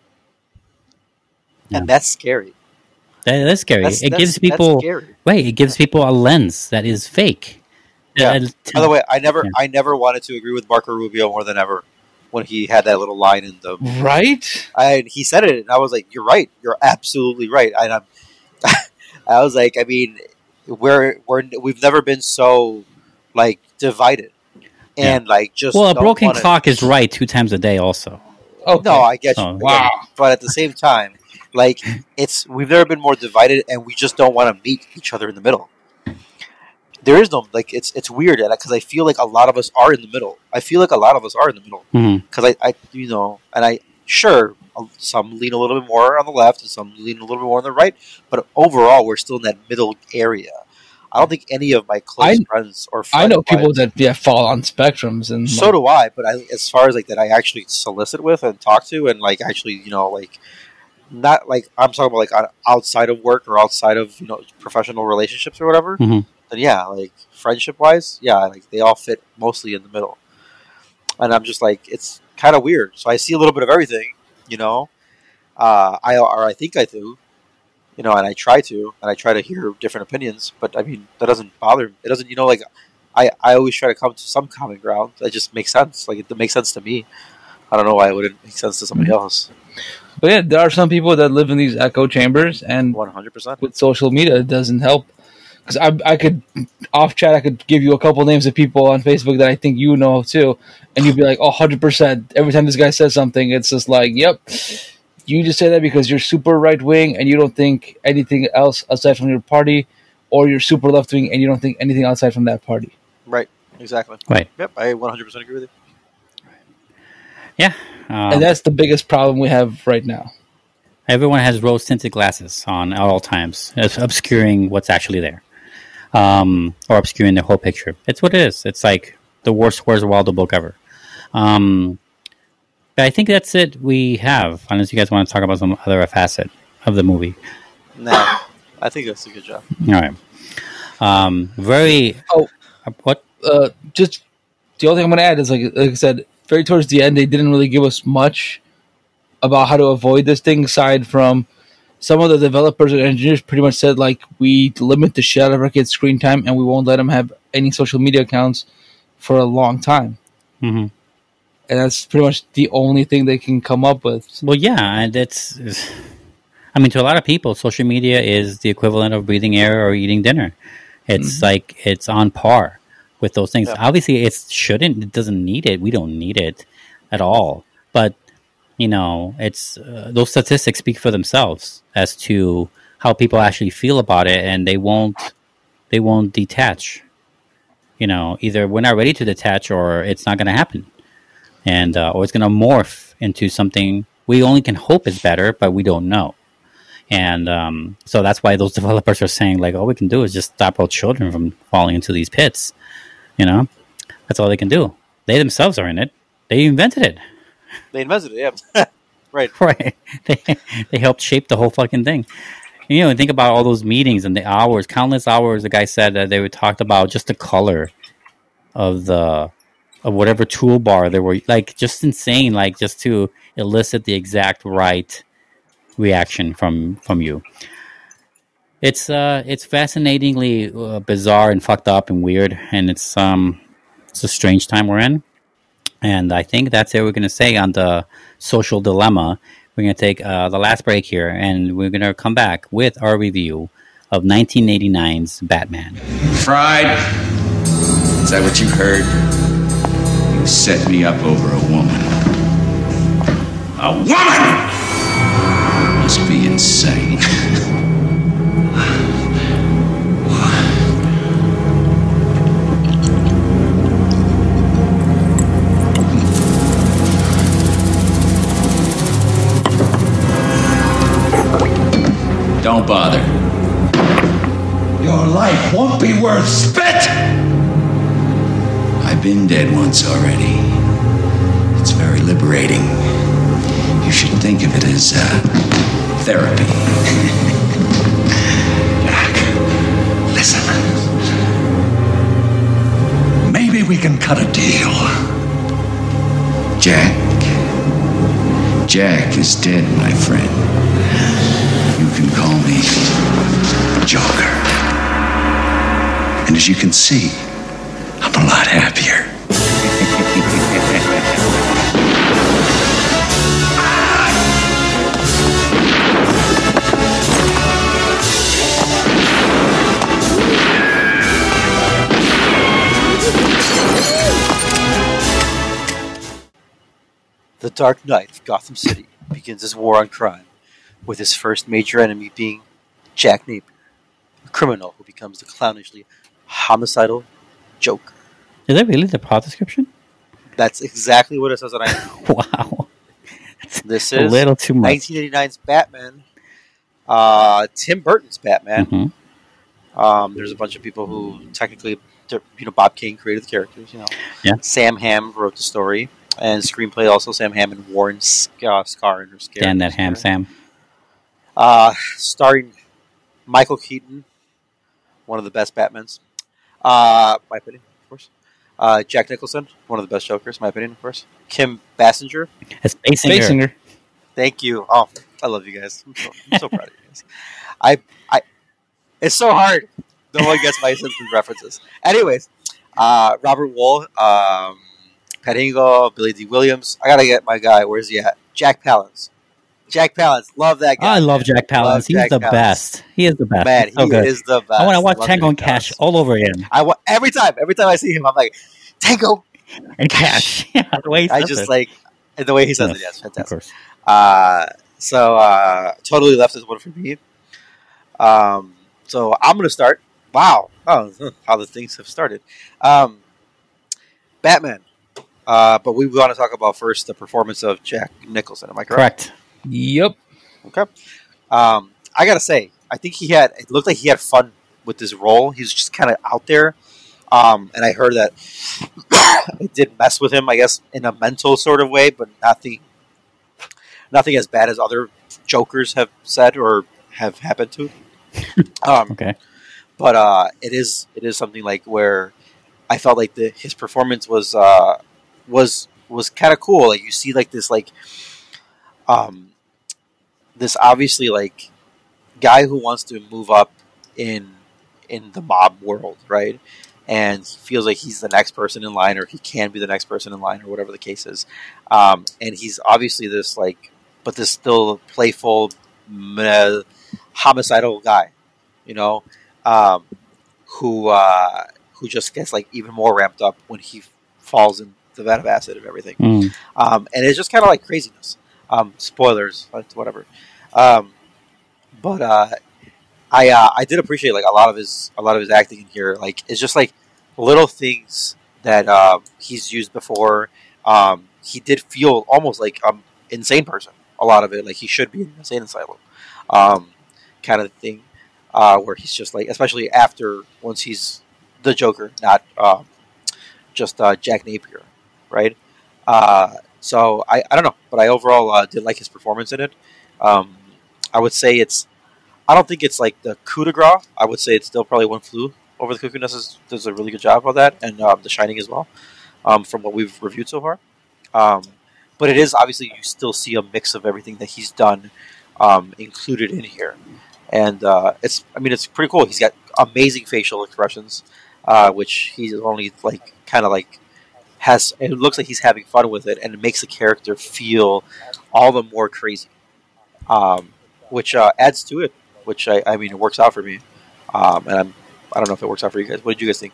And that's scary. That's scary. It gives people, it gives people a lens that is fake. Yeah. By the way, I never wanted to agree with Marco Rubio more than ever. When he had that little line in the he said it, and I was like, "You're right. You're absolutely right." And I was like, I mean, we've never been so like divided, and like just a broken clock is right 2 times a day. Also, no, I get you. Wow, but at the same time, like we've never been more divided, and we just don't want to meet each other in the middle. There is no, like, it's weird, because I feel like a lot of us are in the middle. Because some lean a little bit more on the left and some lean a little bit more on the right, but overall we're still in that middle area I don't think any of my close friends or friends. I know people that fall on spectrums, and so do I. But as far as like that, I actually solicit with and talk to, and like actually, like not like I'm talking about like outside of work or outside of professional relationships or whatever. Mm-hmm. Then yeah, like friendship wise, yeah, like they all fit mostly in the middle. And I'm just like, it's kind of weird. So I see a little bit of everything, I think I do, and I try to hear different opinions. But I mean, that doesn't bother me. It doesn't, like I always try to come to some common ground. That just makes sense. Like it makes sense to me. I don't know why it wouldn't make sense to somebody else. But yeah, there are some people that live in these echo chambers, and 100% with social media, it doesn't help. Because I could, off chat, I could give you a couple names of people on Facebook that I think you know too, and you'd be like, 100%. Every time this guy says something, it's just like, yep, you just say that because you're super right wing and you don't think anything else aside from your party, or you're super left wing and you don't think anything outside from that party. Right, exactly. Right. Yep, I 100% agree with you. Yeah. And that's the biggest problem we have right now. Everyone has rose-tinted glasses on at all times, obscuring what's actually there. Or obscuring the whole picture. It's what it is. It's like the worst Where's Waldo book ever. But I think that's it we have, unless you guys want to talk about some other facet of the movie. Nah, I think that's a good job. All right. What? Just the only thing I'm going to add is, like I said, very towards the end, they didn't really give us much about how to avoid this thing, aside from some of the developers and engineers pretty much said, like, we limit the shit out of our kids' screen time and we won't let them have any social media accounts for a long time. Mm-hmm. And that's pretty much the only thing they can come up with. Well, yeah, and to a lot of people, social media is the equivalent of breathing air or eating dinner. It's like, it's on par with those things. Yeah. Obviously, it doesn't need it. We don't need it at all. But it's those statistics speak for themselves as to how people actually feel about it, and they won't detach. Either we're not ready to detach, or it's not going to happen, and or it's going to morph into something we only can hope is better, but we don't know. And so that's why those developers are saying, like, all we can do is just stop our children from falling into these pits. That's all they can do. They themselves are in it. They invented it. They invented it, yeah. Right. They helped shape the whole fucking thing. And think about all those meetings and the hours, countless hours. The guy said that they would talk about just the color of whatever toolbar they were, like, just insane, like, just to elicit the exact right reaction from you. It's fascinatingly bizarre and fucked up and weird, and it's a strange time we're in. And I think that's it we're going to say on the social dilemma. We're going to take the last break here, and we're going to come back with our review of 1989's Batman. Fried? Is that what you heard? You set me up over a woman. A woman! Must be insane. Don't bother. Your life won't be worth spit! I've been dead once already. It's very liberating. You should think of it as therapy. Jack, listen. Maybe we can cut a deal. Jack is dead, my friend. You can call me Joker. And as you can see, I'm a lot happier. The Dark Knight of Gotham City begins his war on crime, with his first major enemy being Jack Napier, a criminal who becomes the clownishly homicidal Joker. Is that really the plot description? That's exactly what it says on IMDb. Wow. This a is little too much. 1989's Batman, Tim Burton's Batman. Mm-hmm. There's a bunch of people who technically, Bob Kane created the characters. Yeah. Sam Hamm wrote the story and screenplay. Also, Sam Hamm and Warren Scarn. Dan that Ham Sam. Starring Michael Keaton, one of the best Batmans. My opinion, of course. Jack Nicholson, one of the best Jokers, my opinion, of course. Kim Basinger. It's Basinger. Thank you. Oh, I love you guys. I'm so proud of you guys. I it's so hard. No one gets my Simpsons references. Anyways, Robert Wool, Pat Hingle, Billy D. Williams. I gotta get my guy. Where's he at? Jack Palance. Jack Palance. Love that guy. I love Jack Palance. He's the best. He is the best. Man, so he good. is the best. I want to watch Tango and Cash all over again. Every time I see him, I'm like, Tango and Cash. Yeah, the way he says I just it. like and the way he says it. Yes, fantastic. Of course. So Totally Left is one for me. So I'm gonna start. Wow, how the things have started. Batman. But we want to talk about first the performance of Jack Nicholson. Am I correct? Correct. Yep. Okay. I gotta say, I think it looked like he had fun with this role. He's just kind of out there. And I heard that it did mess with him, I guess, in a mental sort of way, but nothing as bad as other Jokers have said or have happened to. Okay. But it is something like where I felt like his performance was kind of cool. Like you see like this this obviously like guy who wants to move up in the mob world, right? And he feels like he's the next person in line, or he can be the next person in line, or whatever the case is. And he's obviously this but this still playful, homicidal guy, who just gets like even more ramped up when he falls in the vat of acid and everything. And it's just kind of like craziness. Spoilers, whatever. But I did appreciate like a lot of his acting in here. Like it's just like little things that he's used before. He did feel almost like insane person. A lot of it, like he should be in an insane asylum, kind of thing. Where he's just like, especially once he's the Joker, not just Jack Napier, right? So I don't know, but I overall did like his performance in it. I would say I don't think it's like the coup de grace. I would say it's still probably One Flew Over the Cuckoo Nest does a really good job of that, and The Shining as well, from what we've reviewed so far. But it is obviously you still see a mix of everything that he's done included in here, and it's pretty cool. He's got amazing facial expressions, which he's only like kind of like has. It looks like he's having fun with it, and it makes the character feel all the more crazy, which adds to it. Which I mean, it works out for me, and I don't know if it works out for you guys. What did you guys think,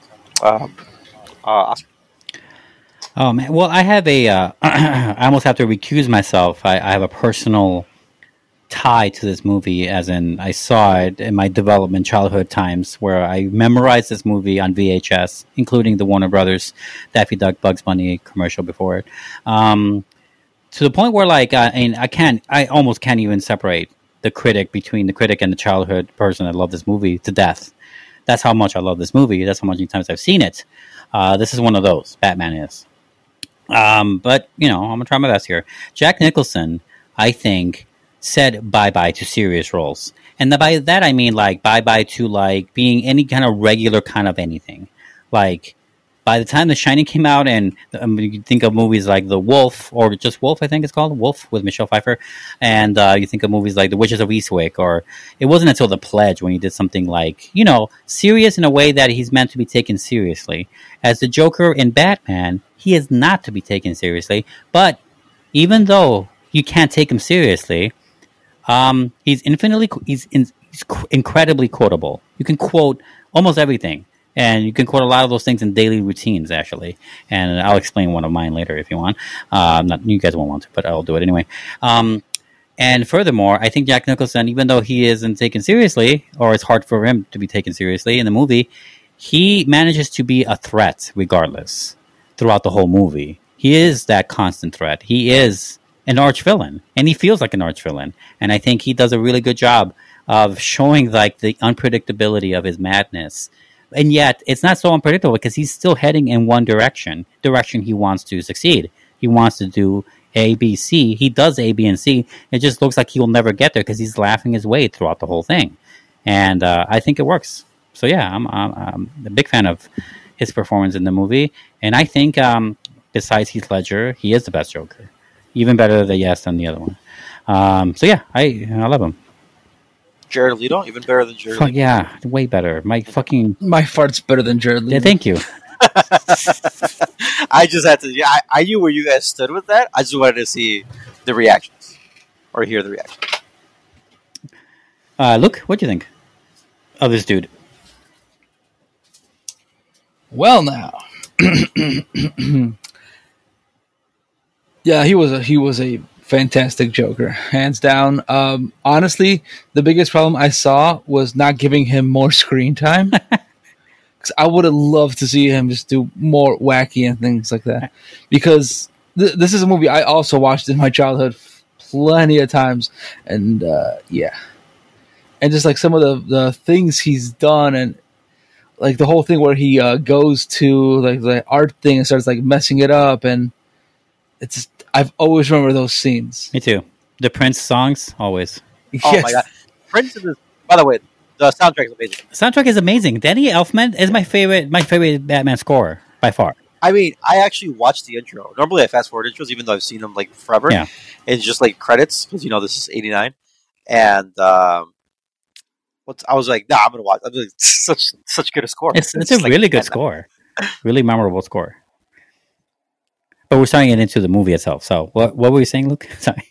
Oscar? Oh man, well, I have I almost have to recuse myself. I have a personal tie to this movie, as in I saw it in my development childhood times, where I memorized this movie on VHS, including the Warner Brothers Daffy Duck Bugs Bunny commercial before it, to the point where like I almost can't even separate between the critic and the childhood person that loved this movie to death. That's how much I love this movie. That's how many times I've seen it. This is one of those. Batman is. But, I'm going to try my best here. Jack Nicholson, I think, said bye-bye to serious roles. And by that, I mean, like, bye-bye to, like, being any kind of regular kind of anything. Like, by the time The Shining came out, and you think of movies like The Wolf, or just Wolf, I think it's called, Wolf, with Michelle Pfeiffer, and you think of movies like The Witches of Eastwick, or it wasn't until The Pledge when he did something like, serious in a way that he's meant to be taken seriously. As the Joker in Batman, he is not to be taken seriously, but even though you can't take him seriously, he's incredibly quotable. You can quote almost everything. And you can quote a lot of those things in daily routines, actually. And I'll explain one of mine later if you want. You guys won't want to, but I'll do it anyway. And furthermore, I think Jack Nicholson, even though he isn't taken seriously, or it's hard for him to be taken seriously in the movie, he manages to be a threat regardless throughout the whole movie. He is that constant threat. He is an arch villain, and he feels like an arch villain. And I think he does a really good job of showing like the unpredictability of his madness. And yet it's not so unpredictable because he's still heading in one direction he wants to succeed. He wants to do A, B, C. He does A, B, and C. It just looks like he'll never get there because he's laughing his way throughout the whole thing. And I think it works. So yeah, I'm a big fan of his performance in the movie. And I think besides Heath Ledger, he is the best Joker. Even better than the other one. So yeah, I love him. Jared Leto, even better than Jared Leto. Yeah, way better. My fart's better than Jared Leto. Yeah, thank you. I just had to. Yeah, I knew where you guys stood with that. I just wanted to see the reactions or hear the reactions. Luke, what do you think of this dude? Well, now, yeah, he was a fantastic Joker, hands down. Honestly, the biggest problem I saw was not giving him more screen time. Because I would have loved to see him just do more wacky and things like that. Because this is a movie I also watched in my childhood plenty of times, and yeah, and just like some of the things he's done, and like the whole thing where he goes to like the art thing and starts like messing it up, and it's just, I've always remember those scenes. Me too. The Prince songs, always. Oh my god, Prince is. By the way, the soundtrack is amazing. The soundtrack is amazing. Danny Elfman is my favorite Batman score by far. I mean, I actually watched the intro. Normally, I fast forward intros, even though I've seen them like forever. Yeah, it's just like credits because this is '89, and I was like, nah, I'm gonna watch. I'm like, such good a score. It's a like, really good score, really memorable score. But we're starting it into the movie itself. So, what were you saying, Luke? Sorry.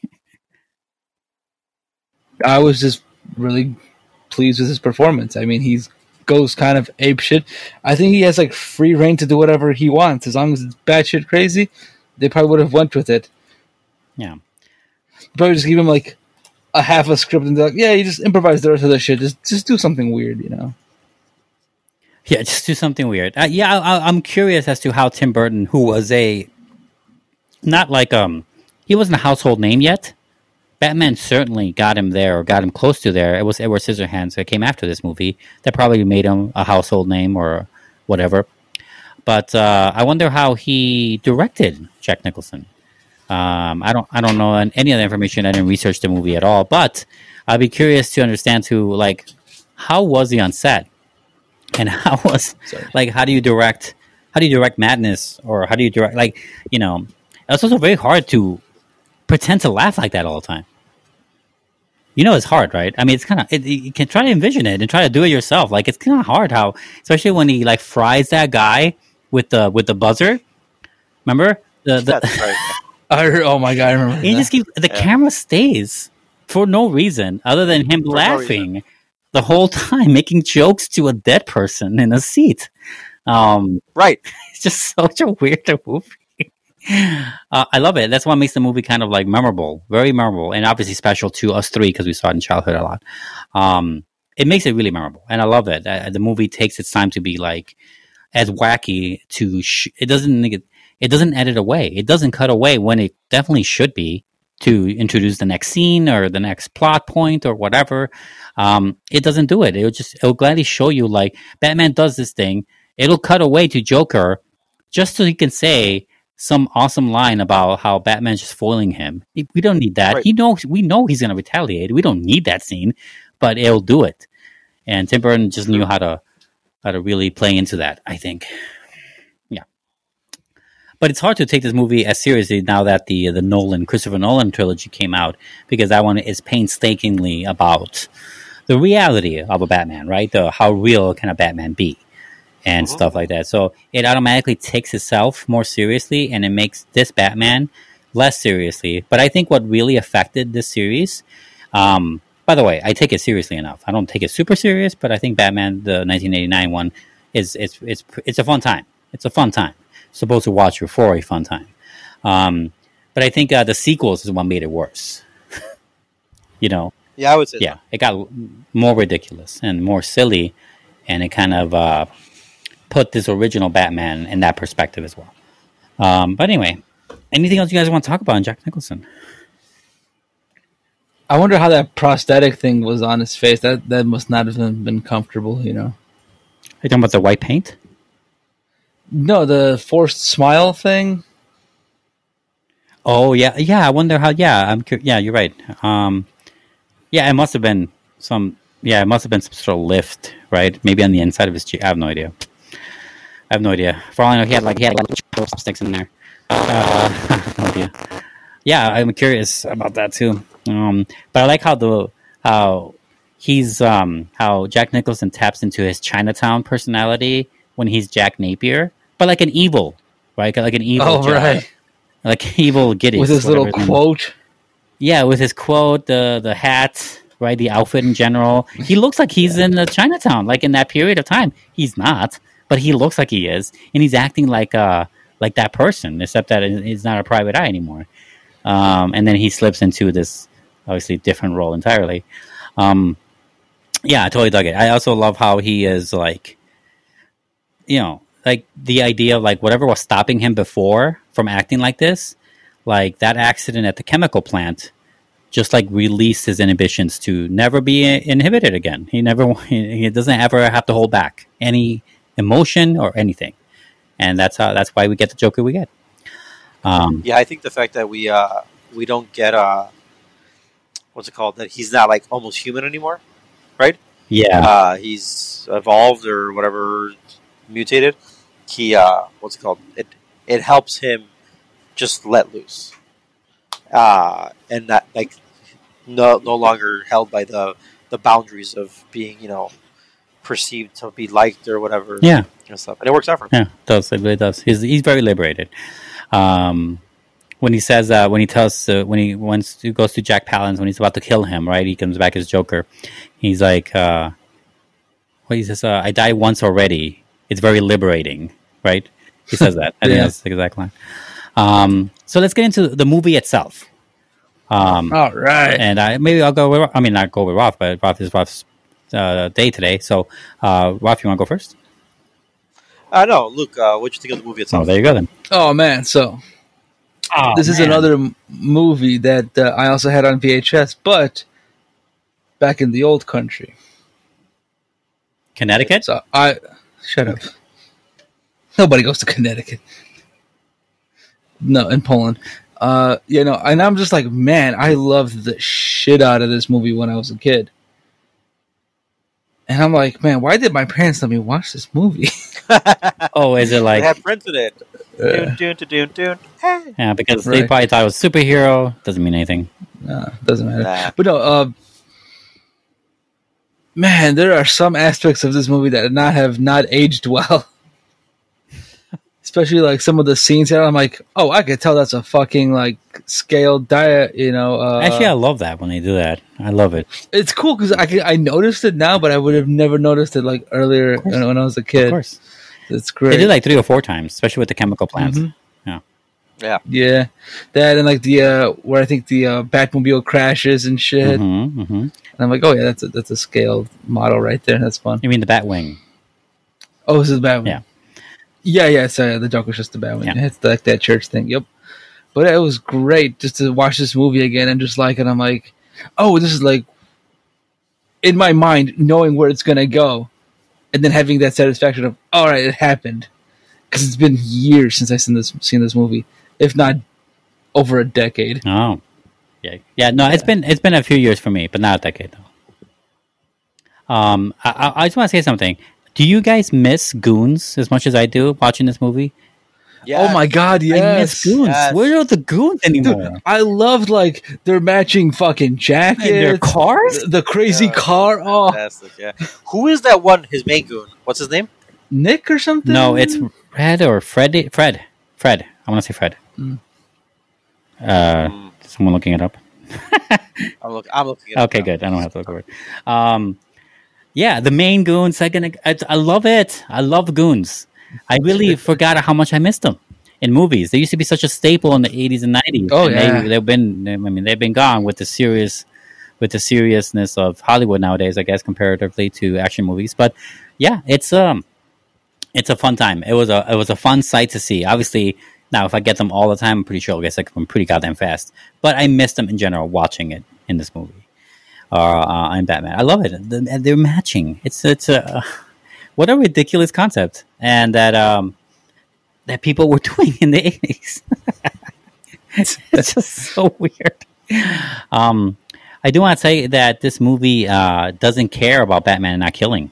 I was just really pleased with his performance. I mean, he goes kind of apeshit. I think he has like free reign to do whatever he wants as long as it's batshit crazy. They probably would have went with it. Yeah, probably just give him like a half a script and they're like, yeah, you just improvise the rest of the shit. Just do something weird, you know. Yeah, just do something weird. I'm curious as to how Tim Burton, who was not like he wasn't a household name yet. Batman certainly got him there, or got him close to there. It was Edward Scissorhands that came after this movie that probably made him a household name or whatever. But I wonder how he directed Jack Nicholson. I don't know any of the information. I didn't research the movie at all, but I'd be curious to understand how was he on set, and how do you direct madness, or how do you direct it's also very hard to pretend to laugh like that all the time. It's hard, right? I mean, it's kind of you can try to envision it and try to do it yourself. Like, it's kind of hard especially when he like fries that guy with the buzzer. Remember oh my god, I remember. He just keeps the camera stays for no reason other than him laughing the whole time, making jokes to a dead person in a seat. Right. It's just such a weird movie. I love it. That's what makes the movie kind of like memorable, very memorable, and obviously special to us three because we saw it in childhood a lot. It makes it really memorable, and I love it. The movie takes its time to be like as wacky. It doesn't edit away. It doesn't cut away when it definitely should be to introduce the next scene or the next plot point or whatever. It doesn't do it. It'll gladly show you like Batman does this thing. It'll cut away to Joker just so he can say some awesome line about how Batman's just foiling him. We don't need that. Right. We know he's going to retaliate. We don't need that scene, but it'll do it. And Tim Burton just knew how to really play into that, I think. Yeah. But it's hard to take this movie as seriously now that the Christopher Nolan trilogy came out, because that one is painstakingly about the reality of a Batman, right? How real can a Batman be? And stuff like that. So it automatically takes itself more seriously, and it makes this Batman less seriously. But I think what really affected this series, by the way, I take it seriously enough. I don't take it super serious, but I think Batman, the 1989 one, it's a fun time. It's a fun time. Supposed to watch for a fun time. But I think the sequels is what made it worse. Yeah, I would say. Yeah, it got more ridiculous and more silly, and it kind of put this original Batman in that perspective as well. But anyway, anything else you guys want to talk about on Jack Nicholson? I wonder how that prosthetic thing was on his face. That must not have been comfortable, you know. Are you talking about the white paint? No, the forced smile thing. Oh yeah. I wonder how. Yeah, yeah, you're right. Yeah, it must have been some. Yeah, it must have been some sort of lift, right? Maybe on the inside of his cheek. I have no idea. For all I know, he had like chopsticks in there. I have no idea. Yeah, I'm curious about that too. But I like how Jack Nicholson taps into his Chinatown personality when he's Jack Napier, but like an evil, right? Like an evil. Oh, Jack, right. like evil Giddys with his little quote. Yeah, with his quote, the hat, right? The outfit in general. He looks like he's in the Chinatown, like in that period of time. He's not, but he looks like he is, and he's acting like that person, except that it's not a private eye anymore. And then he slips into this obviously different role entirely. Yeah, I totally dug it. I also love how he is like, you know, like the idea of like whatever was stopping him before from acting like this, like that accident at the chemical plant just like released his inhibitions to never be inhibited again. He doesn't ever have to hold back any emotion or anything. And that's why we get the Joker we get. Yeah, I think the fact that we don't get what's it called, that he's not like almost human anymore, right? Yeah. He's evolved or whatever, mutated. He what's it called? It helps him just let loose, and not like no longer held by the boundaries of being, you know, perceived to be liked or whatever. Yeah, and stuff, and it works out for him. Yeah, it does. It really does. He's very liberated. When he says when he goes to Jack Palance when he's about to kill him, right? He comes back as Joker. He's like, what he says, I died once already. It's very liberating, right? He says that. I think that's the exact line. So let's get into the movie itself. All right. And I'll go with, I mean, not go with Roth, but Roth is Roth's day today. So, Roth, you want to go first? No, Luke, what'd you think of the movie itself? Oh, there you go then. Oh, man. So, this is another movie that I also had on VHS, but back in the old country. Connecticut? So shut up. Nobody goes to Connecticut. No, in Poland. You know, and I'm just like, man, I loved the shit out of this movie when I was a kid. And I'm like, man, why did my parents let me watch this movie? Oh, is it like... They have rented it. Dune. Hey. Yeah, because they probably thought it was superhero. Doesn't mean anything. No, doesn't matter. But no, man, there are some aspects of this movie that have not aged well. Especially like some of the scenes here, I'm like, oh, I could tell that's a fucking like scaled diet, you know. Actually, I love that when they do that. I love it. It's cool because I noticed it now, but I would have never noticed it like earlier when I was a kid. Of course, it's great. They did like 3 or 4 times, especially with the chemical plants. Mm-hmm. Yeah. That and like the where I think the Batmobile crashes and shit. And I'm like, oh yeah, that's a scaled model right there. That's fun. You mean the Batwing? Oh, this is the Batwing. Yeah. Yeah. Sorry, the Joker's just the Batwing. Yeah. It's like that church thing. Yep. But it was great just to watch this movie again and just like, and I'm like, oh, this is like in my mind knowing where it's gonna go, and then having that satisfaction of, all right, it happened, because it's been years since I've seen this movie, if not over a decade. Oh, yeah. No, it's been a few years for me, but not a decade though. I just want to say something. Do you guys miss Goons as much as I do watching this movie? Yes. Oh my god, yes. I miss Goons. Yes. Where are the Goons anymore? Dude, I loved like their matching fucking jackets, and their cars, the crazy car. Oh, fantastic! Yeah. Who is that one? His main goon. What's his name? Nick or something? No, it's Red or Freddy. Fred. I want to say Fred. Someone looking it up. I'm looking it up. Okay, good. I don't have to look over it. Yeah, the main Goons. I love it. I love Goons. I really forgot how much I missed them in movies. They used to be such a staple in the 80s and 90s. Oh, and they've been gone with the seriousness of Hollywood nowadays, I guess, comparatively to action movies. But yeah, it's a fun time. It was a fun sight to see. Obviously, now if I get them all the time, I'm pretty sure I'll get sick of them pretty goddamn fast. But I missed them in general watching it in this movie, in Batman. I love it. They're matching. It's a what a ridiculous concept, and that people were doing in the 80s. It's just so weird. I do want to say that this movie doesn't care about Batman not killing.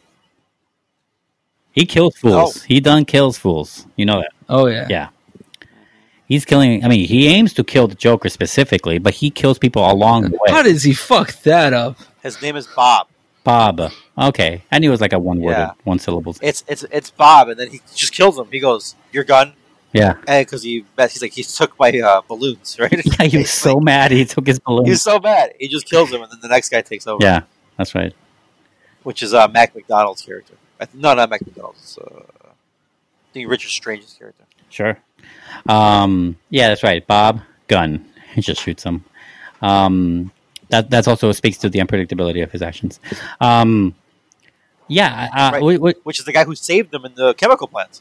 He kills fools. He done kills fools. You know that. Oh, yeah. Yeah. He's killing... I mean, he aims to kill the Joker specifically, but he kills people along the way. How does he fuck that up? His name is Bob. Bob. Okay. I knew it was like a one syllable. It's Bob, and then he just kills him. He goes, "Your gun." Yeah. And because he's like, he took my balloons, right? Yeah, he was so mad he took his balloons. He was so mad. He just kills him, and then the next guy takes over. Yeah, that's right. Which is Mac McDonald's character. No, not Mac McDonald's. I think Richard Strange's character. Sure. Yeah, that's right. Bob Gunn. He just shoots him. That's also speaks to the unpredictability of his actions. Yeah. Right. Which is the guy who saved them in the chemical plants.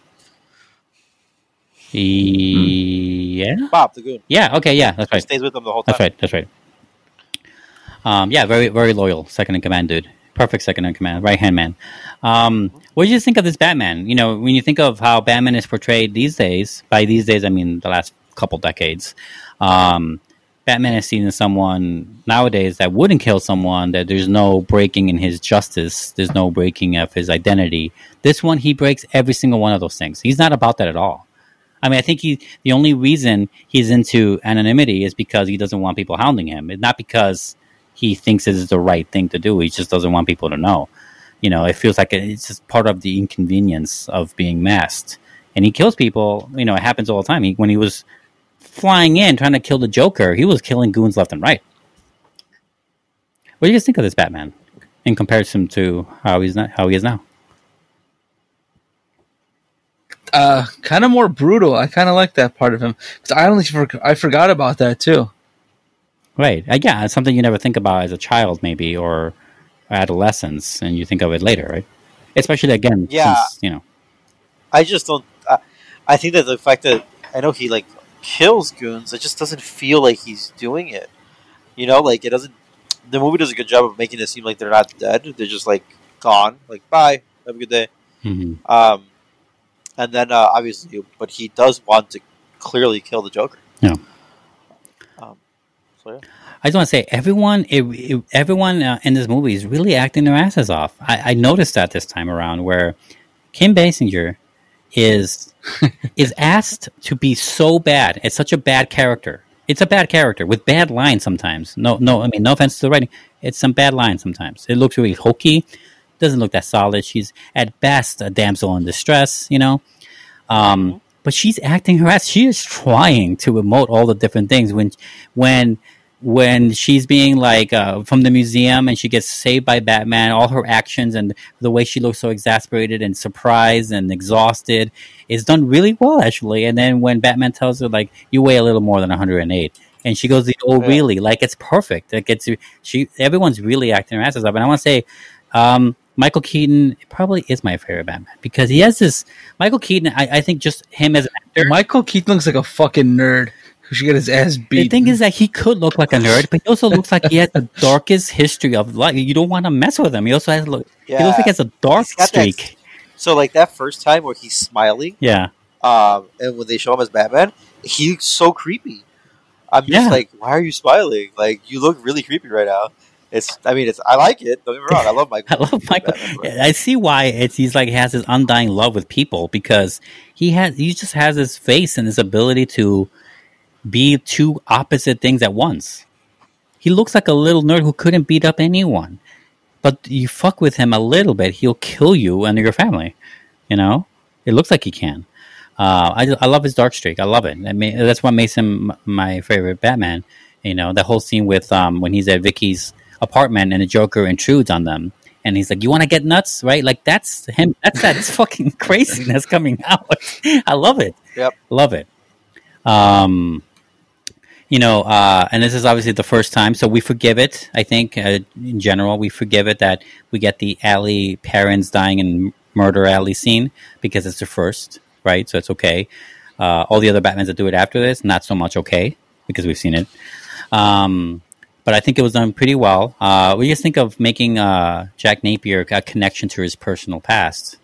Yeah. Bob the Goon. Yeah. Okay. Yeah, that's right. He stays with them the whole time. That's right. Yeah, very very loyal second in command dude. Perfect second in command, right hand man. What do you think of this Batman? You know, when you think of how Batman is portrayed these days, by these days I mean the last couple decades, Batman is seen as someone nowadays that wouldn't kill someone, that there's no breaking in his justice, there's no breaking of his identity. This one, he breaks every single one of those things. He's not about that at all. I mean, I think the only reason he's into anonymity is because he doesn't want people hounding him. It's not because he thinks it is the right thing to do. He just doesn't want people to know. You know, it feels like it's just part of the inconvenience of being masked. And he kills people. You know, it happens all the time. When he was flying in, trying to kill the Joker, he was killing goons left and right. What do you guys think of this Batman in comparison to how he is now? Kind of more brutal. I kind of like that part of him. Because I forgot about that, too. Right. Yeah, it's something you never think about as a child, maybe, or adolescence, and you think of it later, right? Especially, again, since, you know. I just don't... I think that the fact that... I know he, like, kills goons, it just doesn't feel like he's doing it. You know, like, it doesn't... The movie does a good job of making it seem like they're not dead. They're just, like, gone. Like, bye. Have a good day. Mm-hmm. And then, obviously... But he does want to clearly kill the Joker. Yeah. So, yeah. I just want to say, everyone in this movie is really acting their asses off. I noticed that this time around, where Kim Basinger is asked to be so bad. It's such a bad character. It's a bad character with bad lines sometimes. No. I mean, no offense to the writing. It's some bad lines sometimes. It looks really hokey. Doesn't look that solid. She's at best a damsel in distress. You know. But she's acting her ass. She is trying to emote all the different things when she's being like from the museum and she gets saved by Batman. All her actions and the way she looks so exasperated and surprised and exhausted is done really well, actually. And then when Batman tells her, like, you weigh a little more than 108, and she goes, "Oh, really?" Like, it's perfect. Like, everyone's really acting their asses off. And I want to say, Michael Keaton probably is my favorite Batman because he has this. Michael Keaton, I think just him as an actor. Michael Keaton looks like a fucking nerd who should get his ass beat. The thing is that he could look like a nerd, but he also looks like he has the darkest history of life. You don't want to mess with him. He also has he looks like he has a dark streak. So, like, that first time where he's smiling, yeah, and when they show him as Batman, he looks so creepy. I'm just like, why are you smiling? Like, you look really creepy right now. I like it. Don't get me wrong. I love Michael. I love Michael. I see why he's like has this undying love with people because he just has his face and his ability to be two opposite things at once. He looks like a little nerd who couldn't beat up anyone, but you fuck with him a little bit, he'll kill you and your family. You know, it looks like he can. I love his dark streak. I love it. That's what makes him my favorite Batman. You know, that whole scene with when he's at Vicky's apartment and the Joker intrudes on them and he's like, "You want to get nuts?" Right? Like, that's him. That's that fucking craziness coming out. I love it. Yep. Love it. You know, and this is obviously the first time, so we forgive it. I think in general we forgive it that we get the Alley parents dying in Murder Alley scene because it's the first, right? So it's okay. All the other Batmans that do it after this, not so much okay because we've seen it. but I think it was done pretty well. What do you think of making Jack Napier a connection to his personal past?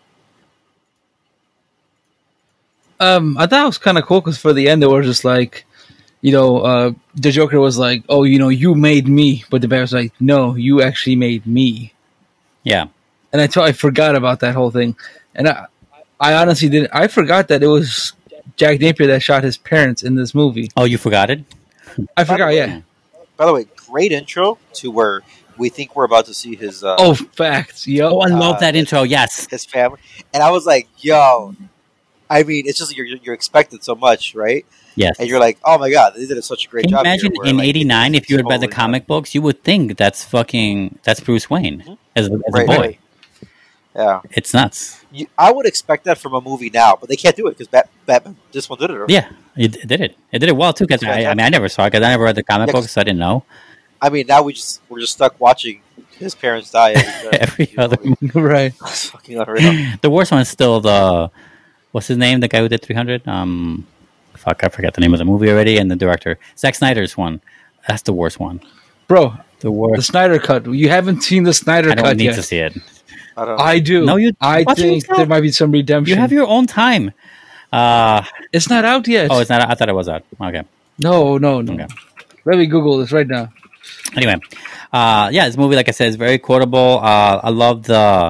I thought it was kind of cool because for the end, they were just like, the Joker was like, "Oh, you made me," but the Batman was like, "No, you actually made me." Yeah, and I forgot about that whole thing, and I honestly didn't. I forgot that it was Jack Napier that shot his parents in this movie. Oh, you forgot it? I forgot. Yeah. By the way, great intro to where we think we're about to see his. Facts. Yo. Oh, I love that intro. Yes, his family, and I was like, "Yo." I mean, it's just you're expected so much, right? Yes. And you're like, oh my god, they did such a great job. Imagine in '89, if you had read the comic books, you would think that's Bruce Wayne as a boy. Right. Yeah, it's nuts. I would expect that from a movie now, but they can't do it because Batman. This one did it. Yeah, it did it. It did it well too. Because I never saw it because I never read the comic books, so I didn't know. I mean, now we're just stuck watching his parents die every other movie. Right. That's fucking unreal. The worst one is still the. What's his name? The guy who did 300? Fuck, I forgot the name of the movie already. And the director, Zack Snyder's one. That's the worst one, bro. The worst. The Snyder Cut. You haven't seen the Snyder Cut yet. I don't need to see it. I do. No, you. I think there might be some redemption. You have your own time. It's not out yet. Oh, it's not. I thought it was out. Okay. No. Okay. Let me Google this right now. Anyway, this movie, like I said, is very quotable. I love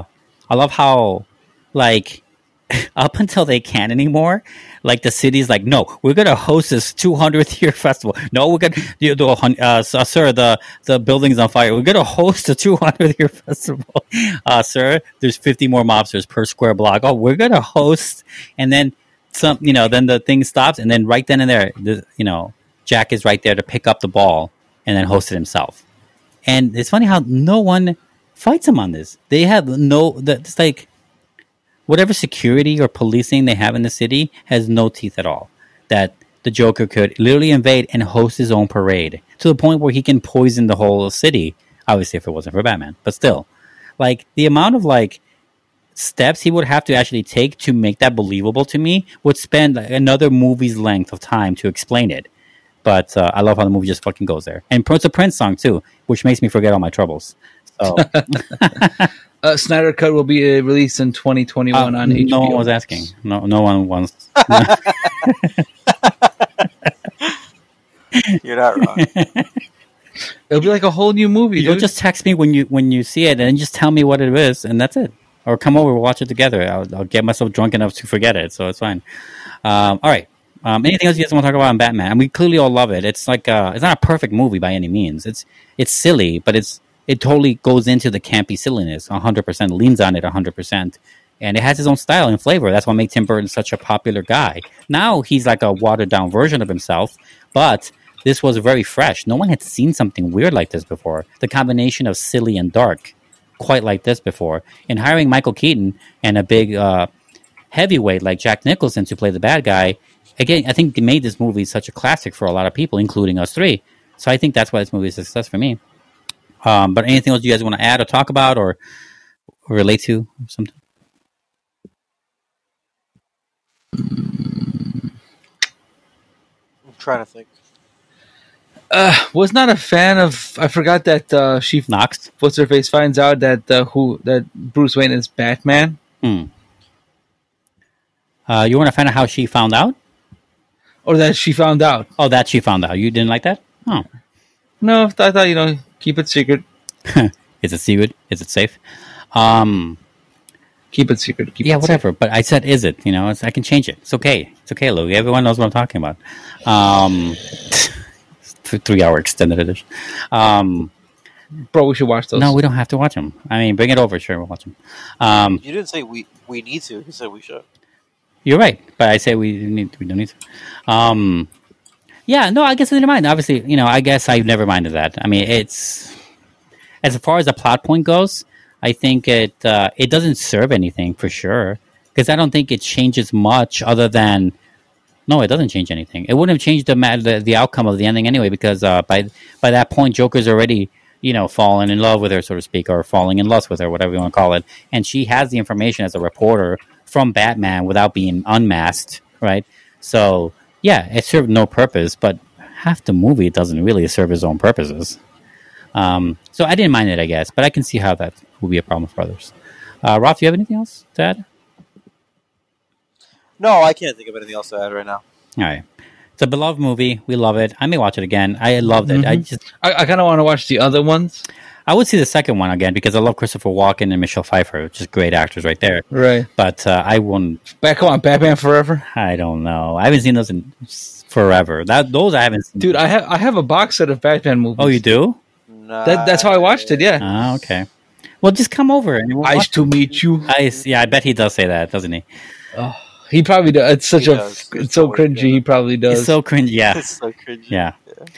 how, like, up until they can't anymore, like the city's like, no, we're gonna host this 200th year festival. No, we're gonna sir, the building's on fire. We're gonna host a 200th year festival. Sir, there's 50 more mobsters per square block. Oh, we're gonna host, and then some, then the thing stops, and then right then and there, Jack is right there to pick up the ball and then host it himself. And it's funny how no one fights him on this. They have it's like, whatever security or policing they have in the city has no teeth at all. That the Joker could literally invade and host his own parade to the point where he can poison the whole city. Obviously, if it wasn't for Batman, but still, like the amount of steps he would have to actually take to make that believable to me would spend another movie's length of time to explain it. But I love how the movie just fucking goes there. And it's a Prince song too, which makes me forget all my troubles. So. Snyder Cut will be released in 2021 on HBO. No one was asking. No one wants. You're not wrong. It'll be like a whole new movie. You'll just text me when you see it, and just tell me what it is, and that's it. Or come over, we'll watch it together. I'll get myself drunk enough to forget it, so it's fine. All right. Anything else you guys want to talk about on Batman? And we clearly all love it. It's like it's not a perfect movie by any means. It's silly, but it totally goes into the campy silliness 100%, leans on it 100%. And it has its own style and flavor. That's what makes Tim Burton such a popular guy. Now he's like a watered-down version of himself, but this was very fresh. No one had seen something weird like this before. The combination of silly and dark, quite like this before. And hiring Michael Keaton and a big heavyweight like Jack Nicholson to play the bad guy, again, I think they made this movie such a classic for a lot of people, including us three. So I think that's why this movie is a success for me. But anything else you guys want to add or talk about or relate to or something? I'm trying to think. Was not a fan of. I forgot that she Knox. What's her face finds out that that Bruce Wayne is Batman. You want to find out how she found out, or that she found out? Oh, that she found out. You didn't like that? Oh, no. I thought keep it secret. Is it secret? Is it safe? Keep it secret. Keep it whatever. Safe. But I said, is it? I can change it. It's okay. It's okay, Lou. Everyone knows what I'm talking about. 3-hour extended edition. Bro, we should watch those. No, we don't have to watch them. I mean, bring it over. Sure, we'll watch them. You didn't say we need to. You said we should. You're right, but I say we don't need to. Yeah, no, I guess I didn't mind. Obviously, I guess I've never minded that. I mean, it's as far as the plot point goes, I think it doesn't serve anything for sure, because I don't think it changes much other than. No, it doesn't change anything. It wouldn't have changed the outcome of the ending anyway, because by that point, Joker's already fallen in love with her, so to speak, or falling in lust with her, whatever you want to call it, and she has the information as a reporter from Batman without being unmasked, right? So yeah, it served no purpose, but half the movie doesn't really serve its own purposes. So I didn't mind it, I guess, but I can see how that will be a problem for others. Roth, do you have anything else to add? No, I can't think of anything else to add right now. All right. It's a beloved movie. We love it. I may watch it again. I loved it. I kind of want to watch the other ones. I would see the second one again because I love Christopher Walken and Michelle Pfeiffer, which is great actors right there. Right. But I wouldn't. Come on, Batman Forever. I don't know. I haven't seen those in forever. Those I haven't seen. Dude, I have a box set of Batman movies. Oh, you do? That's how I watched it. Yeah. Ah, okay. Well, just come over and we'll Nice to meet you. Yeah, I bet he does say that, doesn't he? Oh, he probably does. It's such it's so cringy. He probably does. It's so cringy. Yeah. It's so cringy. Yeah.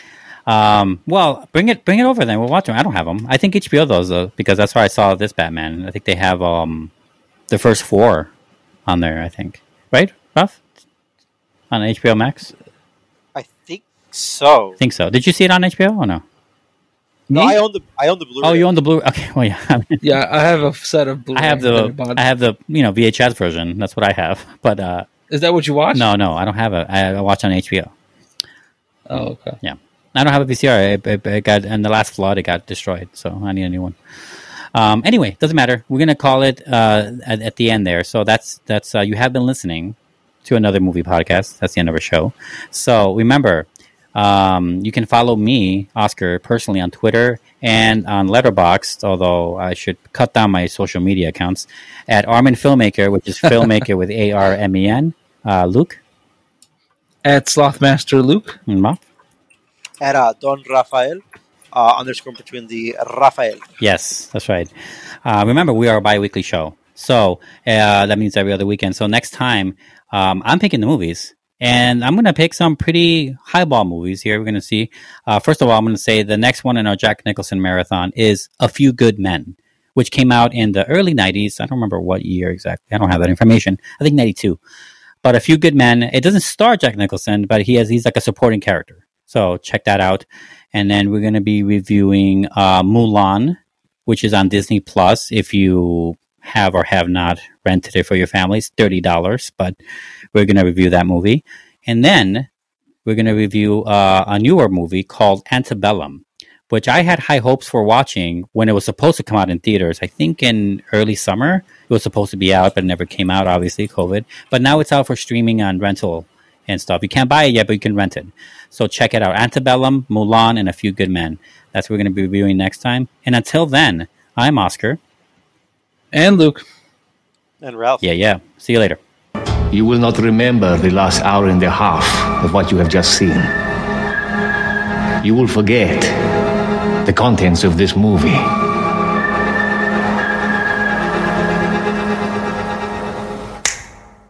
Well, bring it over then. We'll watch them. I don't have them. I think HBO does though, because that's where I saw this Batman. I think they have the first 4 on there. I think, right, Ruff? On HBO Max. I think so. I think so. Did you see it on HBO or no? No, I own the Blu-ray. Oh, you own the Blu-ray. Okay, well, yeah. Yeah, I have a set of Blu-ray. I have the VHS version. That's what I have. But is that what you watch? No, I don't have it. I watch on HBO. Oh, okay. Yeah, I don't have a VCR. It got in the last flood. It got destroyed, so I need a new one. Anyway, doesn't matter. We're gonna call it at the end there. So that's you have been listening to another movie podcast. That's the end of our show. So remember. You can follow me, Oscar, personally on Twitter and on Letterboxd, although I should cut down my social media accounts, at Armen Filmmaker, which is Filmmaker with ARMEN. Luke? At Slothmaster Luke. Moth? At Don Rafael, underscore between the Rafael. Yes, that's right. Remember, we are a bi-weekly show. So that means every other weekend. So next time, I'm picking the movies. And I'm going to pick some pretty highball movies here. We're going to see. First of all, I'm going to say the next one in our Jack Nicholson marathon is A Few Good Men, which came out in the early 90s. I don't remember what year exactly. I don't have that information. I think 92. But A Few Good Men, it doesn't star Jack Nicholson, but he's like a supporting character. So check that out. And then we're going to be reviewing Mulan, which is on Disney Plus. If you have or have not rented it for your families, $30, but we're going to review that movie. And then we're going to review a newer movie called Antebellum, which I had high hopes for watching when it was supposed to come out in theaters. I think in early summer it was supposed to be out, but it never came out, obviously, COVID. But now it's out for streaming on rental and stuff. You can't buy it yet, but you can rent it. So check it out. Antebellum, Mulan, and A Few Good Men. That's what we're going to be reviewing next time. And until then, I'm Oscar. And Luke. And Ralph. Yeah. See you later. You will not remember the last hour and a half of what you have just seen. You will forget the contents of this movie.